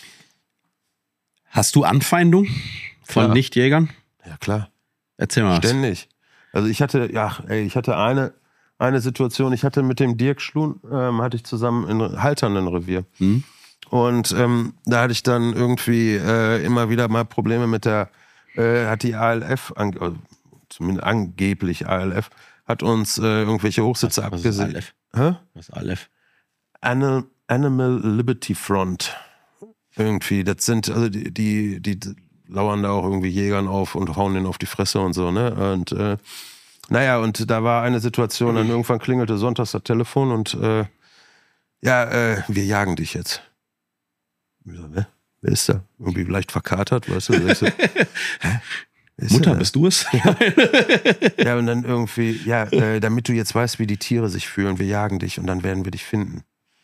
Hast du Anfeindung von Klar. Nichtjägern? Ja, klar. Erzähl mal. Ständig. Also ich hatte, ja, ey, ich hatte eine, eine Situation, ich hatte mit dem Dirk Schluhn, ähm, hatte ich zusammen in Haltern ein Revier. Hm. Und ähm, da hatte ich dann irgendwie äh, immer wieder mal Probleme mit der, äh, hat die A L F, an, zumindest angeblich A L F, hat uns äh, irgendwelche Hochsitze was, was abgesehen. Ist Hä? Was ist A L F? Animal, Animal Liberty Front. Irgendwie, das sind, also die, die, die lauern da auch irgendwie Jägern auf und hauen denen auf die Fresse und so, ne? Und äh, naja, und da war eine Situation, dann irgendwann klingelte sonntags das Telefon und äh, ja, äh, wir jagen dich jetzt. Ich so, wer? Wer ist da? Irgendwie leicht verkatert, weißt du? Ich so, hä? Mutter, bist du es? Ja. Ja, und dann irgendwie, ja, äh, damit du jetzt weißt, wie die Tiere sich fühlen, wir jagen dich und dann werden wir dich finden.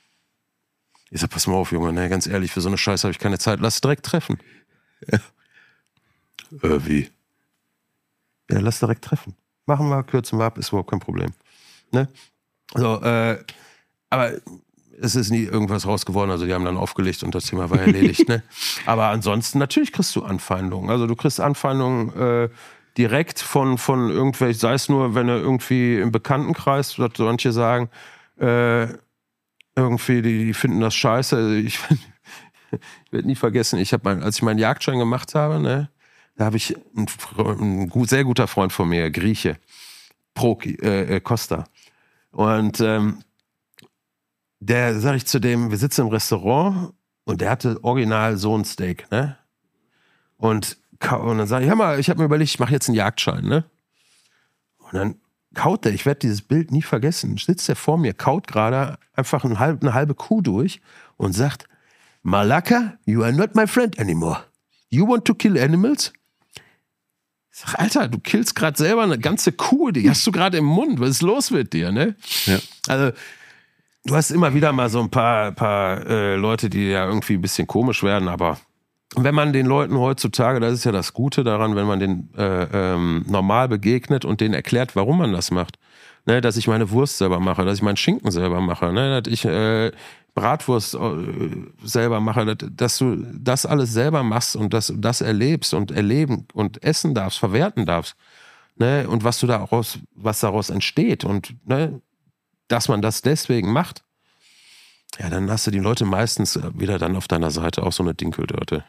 Ich sag, pass mal auf, Junge, ne, ganz ehrlich, für so eine Scheiße habe ich keine Zeit, lass direkt treffen. Ja. Äh, wie? Ja, lass direkt treffen. Machen wir, kürzen wir ab, ist überhaupt kein Problem. Ne? So, äh, aber es ist nie irgendwas raus geworden, also die haben dann aufgelegt und das Thema war erledigt. Ne? Aber ansonsten, natürlich kriegst du Anfeindungen. Also du kriegst Anfeindungen äh, direkt von, von irgendwelchen, sei es nur, wenn du irgendwie im Bekanntenkreis, dass manche sagen, äh, irgendwie, die, die finden das scheiße. Also ich, ich werde nie vergessen, ich habe mein, als ich meinen Jagdschein gemacht habe, ne, da habe ich einen, einen gut, sehr guter Freund von mir, Grieche, Proki, äh, Costa. Und ähm, der, sag ich zu dem, wir sitzen im Restaurant und der hatte original so ein Steak, ne? Und, und dann sage ich, hör mal, ich habe mir überlegt, ich mache jetzt einen Jagdschein, ne? Und dann kaut der, ich werde dieses Bild nie vergessen, sitzt der vor mir, kaut gerade einfach eine halbe, eine halbe Kuh durch und sagt, Malaka, you are not my friend anymore. You want to kill animals? Ich sag, Alter, du killst gerade selber eine ganze Kuh, die hast du gerade im Mund, was ist los mit dir, ne? Ja. Also, du hast immer wieder mal so ein paar, paar äh, Leute, die ja irgendwie ein bisschen komisch werden, aber wenn man den Leuten heutzutage, das ist ja das Gute daran, wenn man den äh, ähm, normal begegnet und denen erklärt, warum man das macht. Ne, dass ich meine Wurst selber mache, dass ich meinen Schinken selber mache, ne, dass ich äh, Bratwurst äh, selber mache, dass, dass du das alles selber machst und das, das erlebst und erleben und essen darfst, verwerten darfst. Ne, und was du daraus, was daraus entsteht und ne, dass man das deswegen macht, ja, dann hast du die Leute meistens wieder dann auf deiner Seite, auch so eine Dinkeldörte.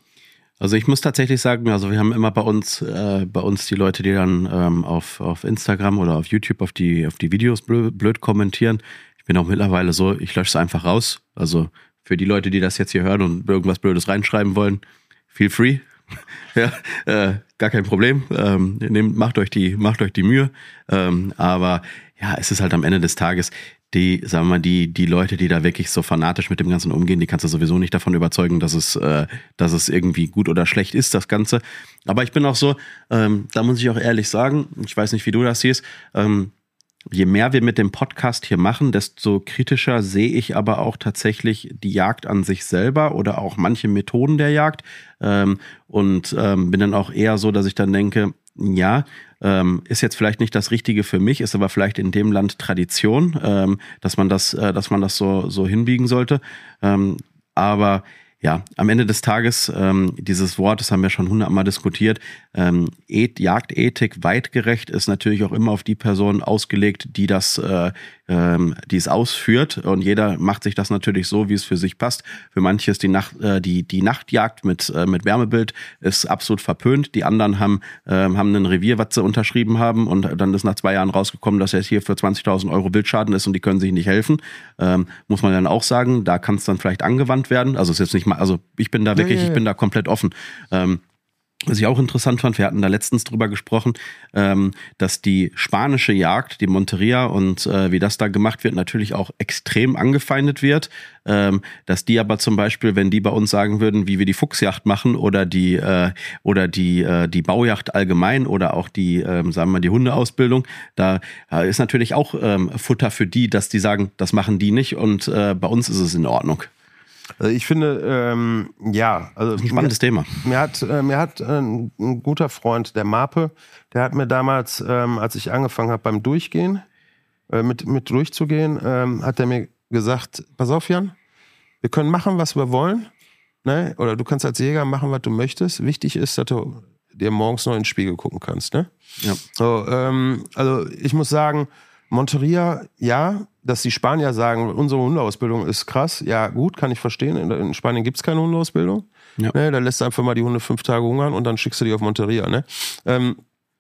Also ich muss tatsächlich sagen, also wir haben immer bei uns, äh, bei uns die Leute, die dann ähm, auf, auf Instagram oder auf YouTube auf die, auf die Videos blöd, blöd kommentieren. Ich bin auch mittlerweile so, ich lösche es einfach raus. Also für die Leute, die das jetzt hier hören und irgendwas Blödes reinschreiben wollen, feel free. Ja, äh, gar kein Problem. Ähm, nehmt, macht euch die, macht euch die Mühe. Ähm, aber ja, es ist halt am Ende des Tages die, sagen wir mal, die, die Leute, die da wirklich so fanatisch mit dem Ganzen umgehen, die kannst du sowieso nicht davon überzeugen, dass es, äh, dass es irgendwie gut oder schlecht ist, das Ganze. Aber ich bin auch so, ähm, da muss ich auch ehrlich sagen, ich weiß nicht, wie du das siehst, ähm, je mehr wir mit dem Podcast hier machen, desto kritischer sehe ich aber auch tatsächlich die Jagd an sich selber oder auch manche Methoden der Jagd. Ähm, und ähm, bin dann auch eher so, dass ich dann denke, ja, ähm, ist jetzt vielleicht nicht das Richtige für mich, ist aber vielleicht in dem Land Tradition, ähm, dass man das, äh, dass man das so, so hinbiegen sollte. Ähm, aber ja, am Ende des Tages, ähm, dieses Wort, das haben wir schon hundertmal diskutiert, ähm, Et- Jagdethik weitgerecht ist natürlich auch immer auf die Person ausgelegt, die das, äh, ähm, die es ausführt. Und jeder macht sich das natürlich so, wie es für sich passt. Für manche ist die Nacht, äh, die, die Nachtjagd mit, äh, mit Wärmebild ist absolut verpönt. Die anderen haben, äh, haben ein Revier, was sie unterschrieben haben. Und dann ist nach zwei Jahren rausgekommen, dass jetzt hier für zwanzigtausend Euro Wildschaden ist und die können sich nicht helfen. Ähm, muss man dann auch sagen, da kann es dann vielleicht angewandt werden. Also es ist jetzt nicht mal, also ich bin da wirklich, ja, ja, ja. ich bin da komplett offen. Ähm, Was ich auch interessant fand, wir hatten da letztens drüber gesprochen, ähm, dass die spanische Jagd, die Monteria und äh, wie das da gemacht wird, natürlich auch extrem angefeindet wird. Ähm, dass die aber zum Beispiel, wenn die bei uns sagen würden, wie wir die Fuchsjagd machen oder die äh, oder die äh, die Baujacht allgemein oder auch die, ähm, sagen wir mal, die Hundeausbildung, da äh, ist natürlich auch ähm, Futter für die, dass die sagen, das machen die nicht und äh, bei uns ist es in Ordnung. Also ich finde, ähm, ja, also das ist ein spannendes mir, Thema. Mir hat, äh, mir hat äh, ein, ein guter Freund, der Marpe, der hat mir damals, ähm, als ich angefangen habe beim Durchgehen, äh, mit, mit durchzugehen, ähm, hat er mir gesagt, pass auf, Jan, wir können machen, was wir wollen, ne? Oder du kannst als Jäger machen, was du möchtest. Wichtig ist, dass du dir morgens noch in den Spiegel gucken kannst, ne? Ja. So, ähm, also ich muss sagen, Monteria, ja, dass die Spanier sagen, unsere Hundeausbildung ist krass. Ja, gut, kann ich verstehen. In, in Spanien gibt es keine Hundeausbildung. Ja. Ne, da lässt du einfach mal die Hunde fünf Tage hungern und dann schickst du die auf Monteria. Ne? Ähm,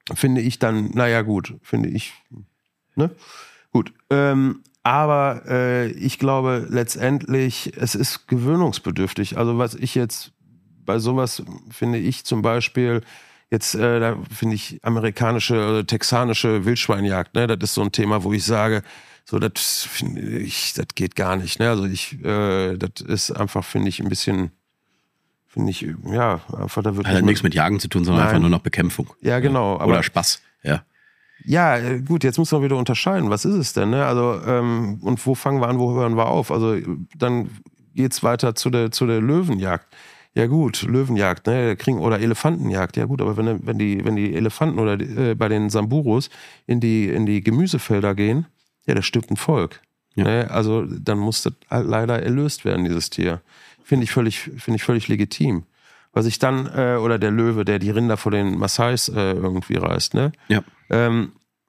finde ich dann, naja gut, finde ich, ne? Gut, ähm, aber äh, ich glaube letztendlich, es ist gewöhnungsbedürftig. Also was ich jetzt bei sowas, finde ich zum Beispiel, jetzt äh, da finde ich amerikanische, oder texanische Wildschweinjagd, ne? Das ist so ein Thema, wo ich sage, so das finde ich, das geht gar nicht. Ne? Also ich, äh, das ist einfach, finde ich, ein bisschen, finde ich, ja, einfach da wird. Hat nichts mit Jagen zu tun, sondern Nein. einfach nur noch Bekämpfung. Ja, genau. Aber, oder Spaß, ja. Ja, gut, jetzt muss man wieder unterscheiden. Was ist es denn? Ne? Also, ähm, und wo fangen wir an, wo hören wir auf? Also, dann geht's weiter zu der, zu der Löwenjagd. Ja gut, Löwenjagd, ne, kriegen oder Elefantenjagd. Ja gut, aber wenn, wenn die, wenn die Elefanten oder die, äh, bei den Samburus in die, in die Gemüsefelder gehen, ja, da stirbt ein Volk. Ja. Ne? Also dann muss das halt leider erlöst werden, dieses Tier. Finde ich völlig, finde ich völlig legitim. Was ich dann, äh, oder der Löwe, der die Rinder vor den Maasais äh, irgendwie reißt, ne? Ja. Ähm,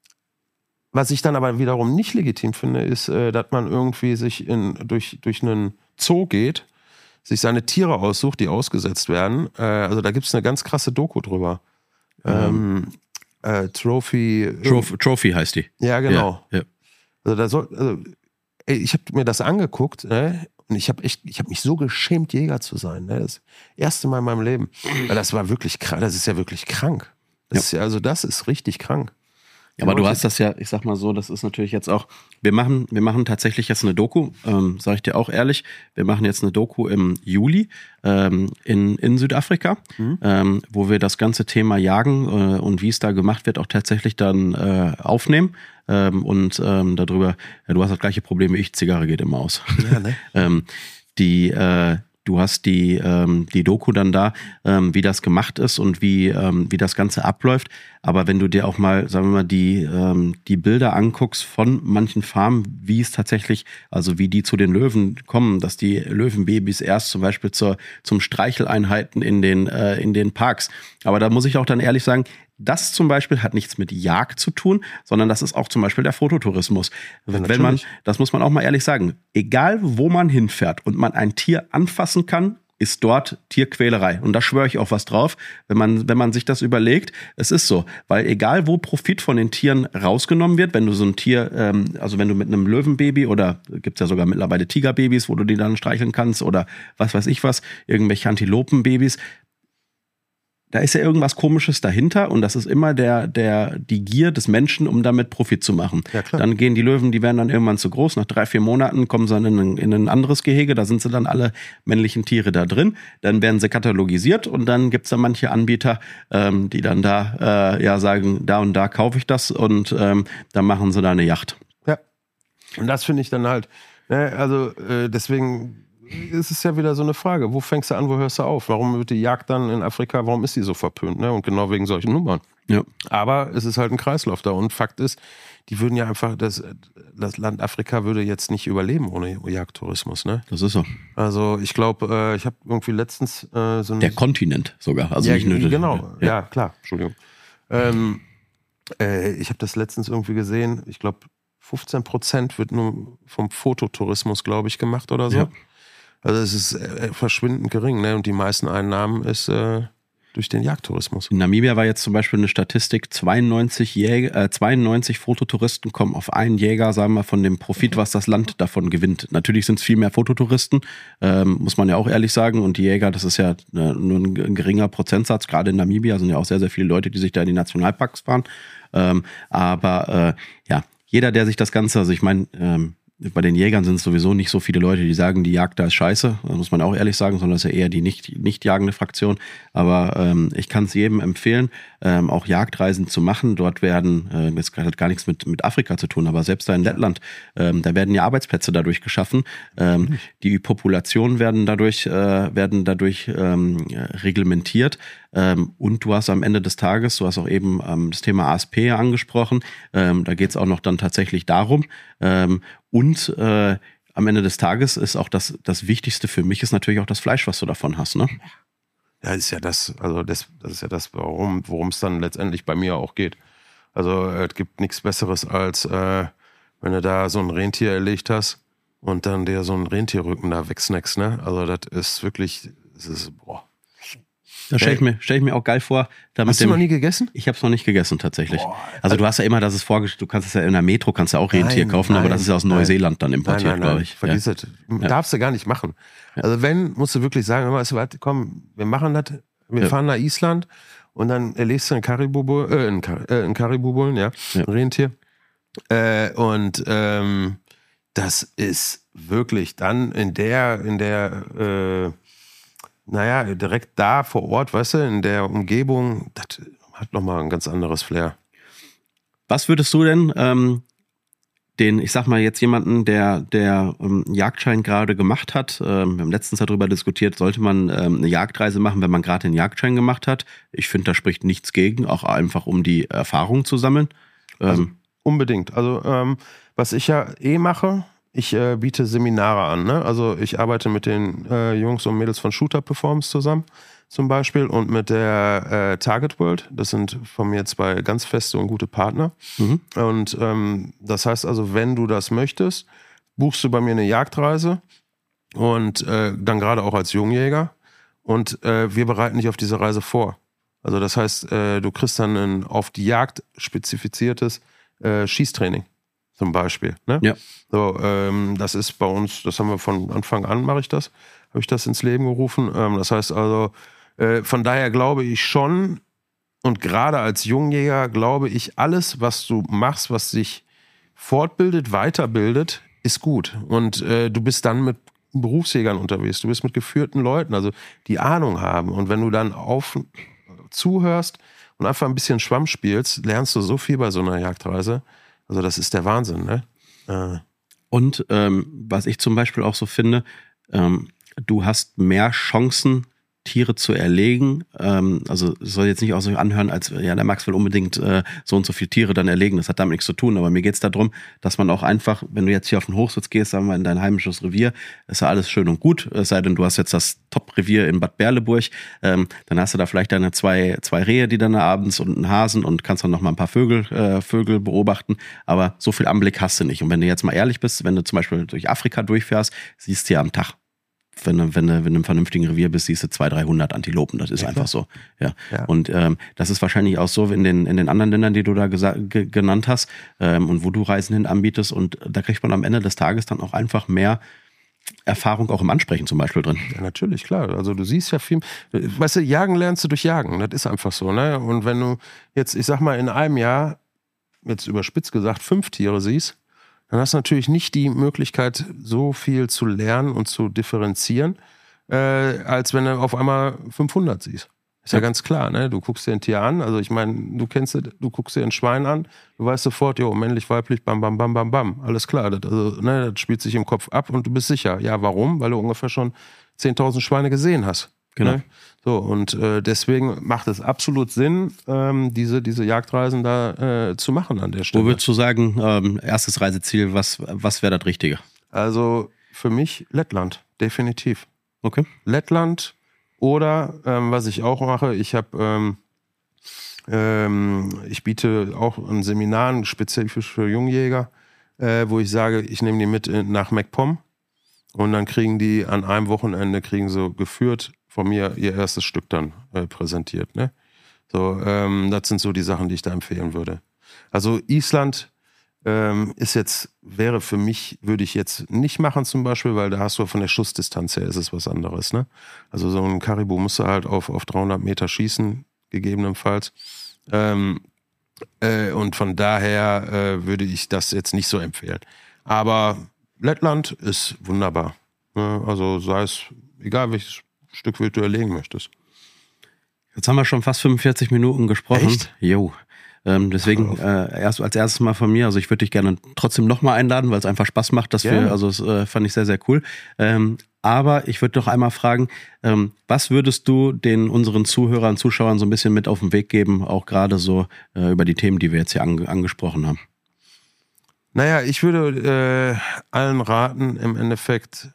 was ich dann aber wiederum nicht legitim finde, ist, äh, dass man irgendwie sich in, durch, durch einen Zoo geht, sich seine Tiere aussucht, die ausgesetzt werden. Äh, also da gibt es eine ganz krasse Doku drüber. Ähm, äh, Trophy. Trophy. Trophy heißt die. Ja, genau. Ja, ja. Also da soll, also, ey, ich habe mir das angeguckt, ne? Und ich habe echt, ich habe mich so geschämt, Jäger zu sein. Ne? Das erste Mal in meinem Leben. Weil das war wirklich krank. Das ist ja wirklich krank. Das Ja. ist ja, also das ist richtig krank. Ja, aber du hast das ja, ich sag mal so, das ist natürlich jetzt auch, wir machen, wir machen tatsächlich jetzt eine Doku, ähm, sage ich dir auch ehrlich, wir machen jetzt eine Doku im Juli ähm, in, in Südafrika, mhm. ähm, wo wir das ganze Thema Jagen äh, und wie es da gemacht wird auch tatsächlich dann äh, aufnehmen ähm, und ähm, darüber, ja, du hast das gleiche Problem wie ich, Zigarre geht immer aus. Ja, ne? ähm, die, äh, Du hast die, ähm, die Doku dann da, ähm, wie das gemacht ist und wie, ähm, wie das Ganze abläuft. Aber wenn du dir auch mal, sagen wir mal, die, ähm, die Bilder anguckst von manchen Farmen, wie es tatsächlich, also wie die zu den Löwen kommen, dass die Löwenbabys erst zum Beispiel zur, zum Streicheleinheiten in den, äh, in den Parks. Aber da muss ich auch dann ehrlich sagen, das zum Beispiel hat nichts mit Jagd zu tun, sondern das ist auch zum Beispiel der Fototourismus. Ja, wenn man, das muss man auch mal ehrlich sagen, egal wo man hinfährt und man ein Tier anfassen kann, ist dort Tierquälerei. Und da schwöre ich auch was drauf, wenn man, wenn man sich das überlegt. Es ist so, weil egal wo Profit von den Tieren rausgenommen wird, wenn du so ein Tier, ähm, also wenn du mit einem Löwenbaby oder gibt's ja sogar mittlerweile Tigerbabys, wo du die dann streicheln kannst oder was weiß ich was, irgendwelche Antilopenbabys, da ist ja irgendwas Komisches dahinter und das ist immer der, der, die Gier des Menschen, um damit Profit zu machen. Ja, klar. Dann gehen die Löwen, die werden dann irgendwann zu groß. Nach drei, vier Monaten kommen sie dann in ein, in ein anderes Gehege, da sind sie dann alle männlichen Tiere da drin. Dann werden sie katalogisiert und dann gibt's da manche Anbieter, ähm, die dann da äh, ja sagen, da und da kaufe ich das und ähm, dann machen sie da eine Yacht. Ja. Und das finde ich dann halt, ne, also äh, deswegen ist es ja wieder so eine Frage, wo fängst du an, wo hörst du auf? Warum wird die Jagd dann in Afrika, warum ist die so verpönt? Ne? Und genau wegen solchen Nummern. Ja. Aber es ist halt ein Kreislauf da und Fakt ist, die würden ja einfach, das, das Land Afrika würde jetzt nicht überleben ohne Jagdtourismus. Ne? Das ist so. Also ich glaube, äh, ich habe irgendwie letztens äh, so ein... Der Kontinent sogar. Also ja, nicht nur genau, ja. ja klar, Entschuldigung. Ähm, äh, ich habe das letztens irgendwie gesehen, ich glaube fünfzehn Prozent wird nur vom Fototourismus, glaube ich, gemacht oder so. Ja. Also es ist äh, verschwindend gering, ne? Und die meisten Einnahmen ist äh, durch den Jagdtourismus. In Namibia war jetzt zum Beispiel eine Statistik, zweiundneunzig, Jäger, äh, zweiundneunzig Fototouristen kommen auf einen Jäger, sagen wir, von dem Profit, was das Land davon gewinnt. Natürlich sind es viel mehr Fototouristen, ähm, muss man ja auch ehrlich sagen. Und die Jäger, das ist ja äh, nur ein, ein geringer Prozentsatz. Gerade in Namibia sind ja auch sehr, sehr viele Leute, die sich da in die Nationalparks fahren. Ähm, aber äh, ja, jeder, der sich das Ganze, also ich meine, ähm, bei den Jägern sind es sowieso nicht so viele Leute, die sagen, die Jagd da ist scheiße, das muss man auch ehrlich sagen, sondern es ist ja eher die nicht, nicht jagende Fraktion. Aber ähm, ich kann es jedem empfehlen, ähm, auch Jagdreisen zu machen. Dort werden, äh, das hat gar nichts mit, mit Afrika zu tun, aber selbst da in Lettland, ähm, da werden ja Arbeitsplätze dadurch geschaffen. Ähm, die Populationen werden dadurch, äh, werden dadurch ähm, reglementiert. Ähm, und du hast am Ende des Tages, du hast auch eben ähm, das Thema A S P angesprochen, ähm, da geht es auch noch dann tatsächlich darum. Ähm, und äh, am Ende des Tages ist auch das, das Wichtigste für mich ist natürlich auch das Fleisch, was du davon hast, ne? Ja, ist ja das, also das, das ist ja das, warum worum es dann letztendlich bei mir auch geht. Also es gibt nichts Besseres, als äh, wenn du da so ein Rentier erlegt hast und dann dir so einen Rentierrücken da wegsnackst, ne? Also das ist wirklich, das ist, boah. Das stelle ich, mir, stell ich mir auch geil vor. Da Hast dem, du noch nie gegessen? Ich habe es noch nicht gegessen, tatsächlich. Boah, also du hast ja immer, dass es vorgestellt, du kannst es ja in der Metro, kannst ja auch Rentier nein, kaufen, nein, aber das ist ja aus nein. Neuseeland dann importiert, glaube ich. Vergiss ja. es. Darfst du gar nicht machen. Ja. Also wenn, musst du wirklich sagen, weißt du, warte, komm, wir machen das, wir ja. fahren nach Island und dann erlegst du einen Karibu, äh, einen, Kar äh, einen Karibubullen, ja, ja, ein Rentier. Äh, und ähm, das ist wirklich dann in der, in der, äh, naja, direkt da vor Ort, weißt du, in der Umgebung, das hat nochmal ein ganz anderes Flair. Was würdest du denn ähm, den, ich sag mal jetzt jemanden, der der ähm, Jagdschein gerade gemacht hat, ähm, wir haben letztens darüber diskutiert, sollte man ähm, eine Jagdreise machen, wenn man gerade den Jagdschein gemacht hat? Ich finde, da spricht nichts gegen, auch einfach um die Erfahrung zu sammeln. Ähm, also, unbedingt. Also ähm, was ich ja eh mache, ich äh, biete Seminare an. Ne? Also ich arbeite mit den äh, Jungs und Mädels von Shooter Performance zusammen zum Beispiel und mit der äh, Target World. Das sind von mir zwei ganz feste und gute Partner. Mhm. Und ähm, das heißt also, wenn du das möchtest, buchst du bei mir eine Jagdreise und äh, dann gerade auch als Jungjäger und äh, wir bereiten dich auf diese Reise vor. Also das heißt, äh, du kriegst dann ein auf die Jagd spezifiziertes äh, Schießtraining zum Beispiel. Ne? Ja. So, ähm, das ist bei uns, das haben wir von Anfang an, mache ich das, habe ich das ins Leben gerufen. Ähm, das heißt also, äh, von daher glaube ich schon, und gerade als Jungjäger glaube ich, alles, was du machst, was sich fortbildet, weiterbildet, ist gut. Und äh, du bist dann mit Berufsjägern unterwegs, du bist mit geführten Leuten, also die Ahnung haben. Und wenn du dann auf zuhörst und einfach ein bisschen Schwamm spielst, lernst du so viel bei so einer Jagdreise. Also das ist der Wahnsinn, ne? Äh. Und ähm, was ich zum Beispiel auch so finde, ähm, du hast mehr Chancen, Tiere zu erlegen. Ähm, also es soll jetzt nicht auch so anhören, als ja, der Max will unbedingt äh, so und so viele Tiere dann erlegen. Das hat damit nichts zu tun. Aber mir geht es darum, dass man auch einfach, wenn du jetzt hier auf den Hochsitz gehst, sagen wir in dein heimisches Revier, ist ja alles schön und gut. Es sei denn, du hast jetzt das Top-Revier in Bad Berleburg, ähm, dann hast du da vielleicht deine zwei, zwei Rehe, die dann abends und einen Hasen und kannst dann noch mal ein paar Vögel, äh, Vögel beobachten. Aber so viel Anblick hast du nicht. Und wenn du jetzt mal ehrlich bist, wenn du zum Beispiel durch Afrika durchfährst, siehst du ja am Tag, Wenn du, wenn, du, wenn du in einem vernünftigen Revier bist, siehst du zweihundert, dreihundert Antilopen. Das ist ja, einfach so. Ja. ja. Und ähm, das ist wahrscheinlich auch so in den, in den anderen Ländern, die du da ge genannt hast ähm, und wo du Reisen hin anbietest. Und da kriegt man am Ende des Tages dann auch einfach mehr Erfahrung auch im Ansprechen zum Beispiel drin. Ja, natürlich, klar. Also du siehst ja viel. Weißt du, jagen lernst du durch Jagen. Das ist einfach so. Ne? Und wenn du jetzt, ich sag mal, in einem Jahr, jetzt überspitzt gesagt, fünf Tiere siehst, dann hast du natürlich nicht die Möglichkeit, so viel zu lernen und zu differenzieren, äh, als wenn du auf einmal fünfhundert siehst. Ist ja, ja ganz klar, ne? Du guckst dir ein Tier an, also ich meine, du kennst, du guckst dir ein Schwein an, du weißt sofort, jo, männlich, weiblich, bam, bam, bam, bam, bam. Alles klar, das, also, ne, das spielt sich im Kopf ab und du bist sicher. Ja, warum? Weil du ungefähr schon zehntausend Schweine gesehen hast. Genau. Ne? So, und äh, deswegen macht es absolut Sinn, ähm, diese, diese Jagdreisen da äh, zu machen an der Stelle. Wo würdest du sagen, ähm, erstes Reiseziel, was, was wäre das Richtige? Also für mich Lettland, definitiv. Okay. Lettland oder ähm, was ich auch mache, ich habe, ähm, ähm, ich biete auch ein Seminar spezifisch für Jungjäger, äh, wo ich sage, ich nehme die mit nach MacPom und dann kriegen die an einem Wochenende, kriegen so geführt von mir ihr erstes Stück dann äh, präsentiert. Ne? So, ähm, das sind so die Sachen, die ich da empfehlen würde. Also Island ähm, ist jetzt, wäre für mich, würde ich jetzt nicht machen zum Beispiel, weil da hast du von der Schussdistanz her ist es was anderes. Ne? Also so ein Karibu musst du halt auf, auf dreihundert Meter schießen, gegebenenfalls. Ähm, äh, und von daher äh, würde ich das jetzt nicht so empfehlen. Aber Lettland ist wunderbar. Ne? Also sei es, egal welches Stück Wild du erlegen möchtest. Jetzt haben wir schon fast fünfundvierzig Minuten gesprochen. Echt? Jo. Ähm, deswegen äh, erst als erstes Mal von mir, also ich würde dich gerne trotzdem nochmal einladen, weil es einfach Spaß macht, dass Gerne. wir, also das äh, fand ich sehr, sehr cool. Ähm, aber ich würde doch einmal fragen, ähm, was würdest du den unseren Zuhörern, Zuschauern so ein bisschen mit auf den Weg geben, auch gerade so äh, über die Themen, die wir jetzt hier ange angesprochen haben? Naja, ich würde äh, allen raten, im Endeffekt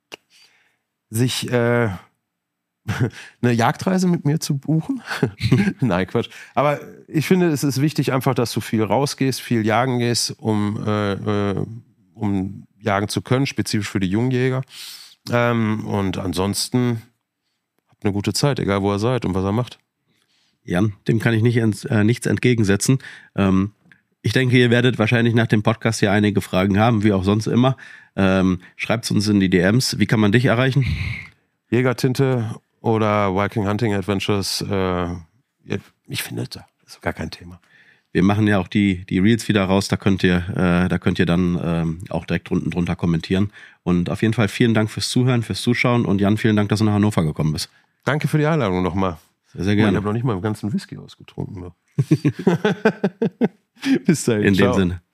sich äh, eine Jagdreise mit mir zu buchen. Nein, Quatsch. Aber ich finde, es ist wichtig einfach, dass du viel rausgehst, viel jagen gehst, um, äh, äh, um jagen zu können, spezifisch für die Jungjäger. Ähm, und ansonsten habt eine gute Zeit, egal wo ihr seid und was ihr macht. Jan, dem kann ich nicht ents, äh, nichts entgegensetzen. Ähm, ich denke, ihr werdet wahrscheinlich nach dem Podcast hier einige Fragen haben, wie auch sonst immer. Ähm, Schreibt uns in die D Ms. Wie kann man dich erreichen? Jägertinte oder Viking Hunting Adventures. Äh, ich finde das ist gar kein Thema. Wir machen ja auch die, die Reels wieder raus, da könnt ihr, äh, da könnt ihr dann ähm, auch direkt unten drunter kommentieren. Und auf jeden Fall vielen Dank fürs Zuhören, fürs Zuschauen und Jan, vielen Dank, dass du nach Hannover gekommen bist. Danke für die Einladung nochmal. Sehr, sehr gerne. Ich habe noch nicht mal den ganzen Whisky ausgetrunken. Bis dahin. In Ciao. dem Sinne.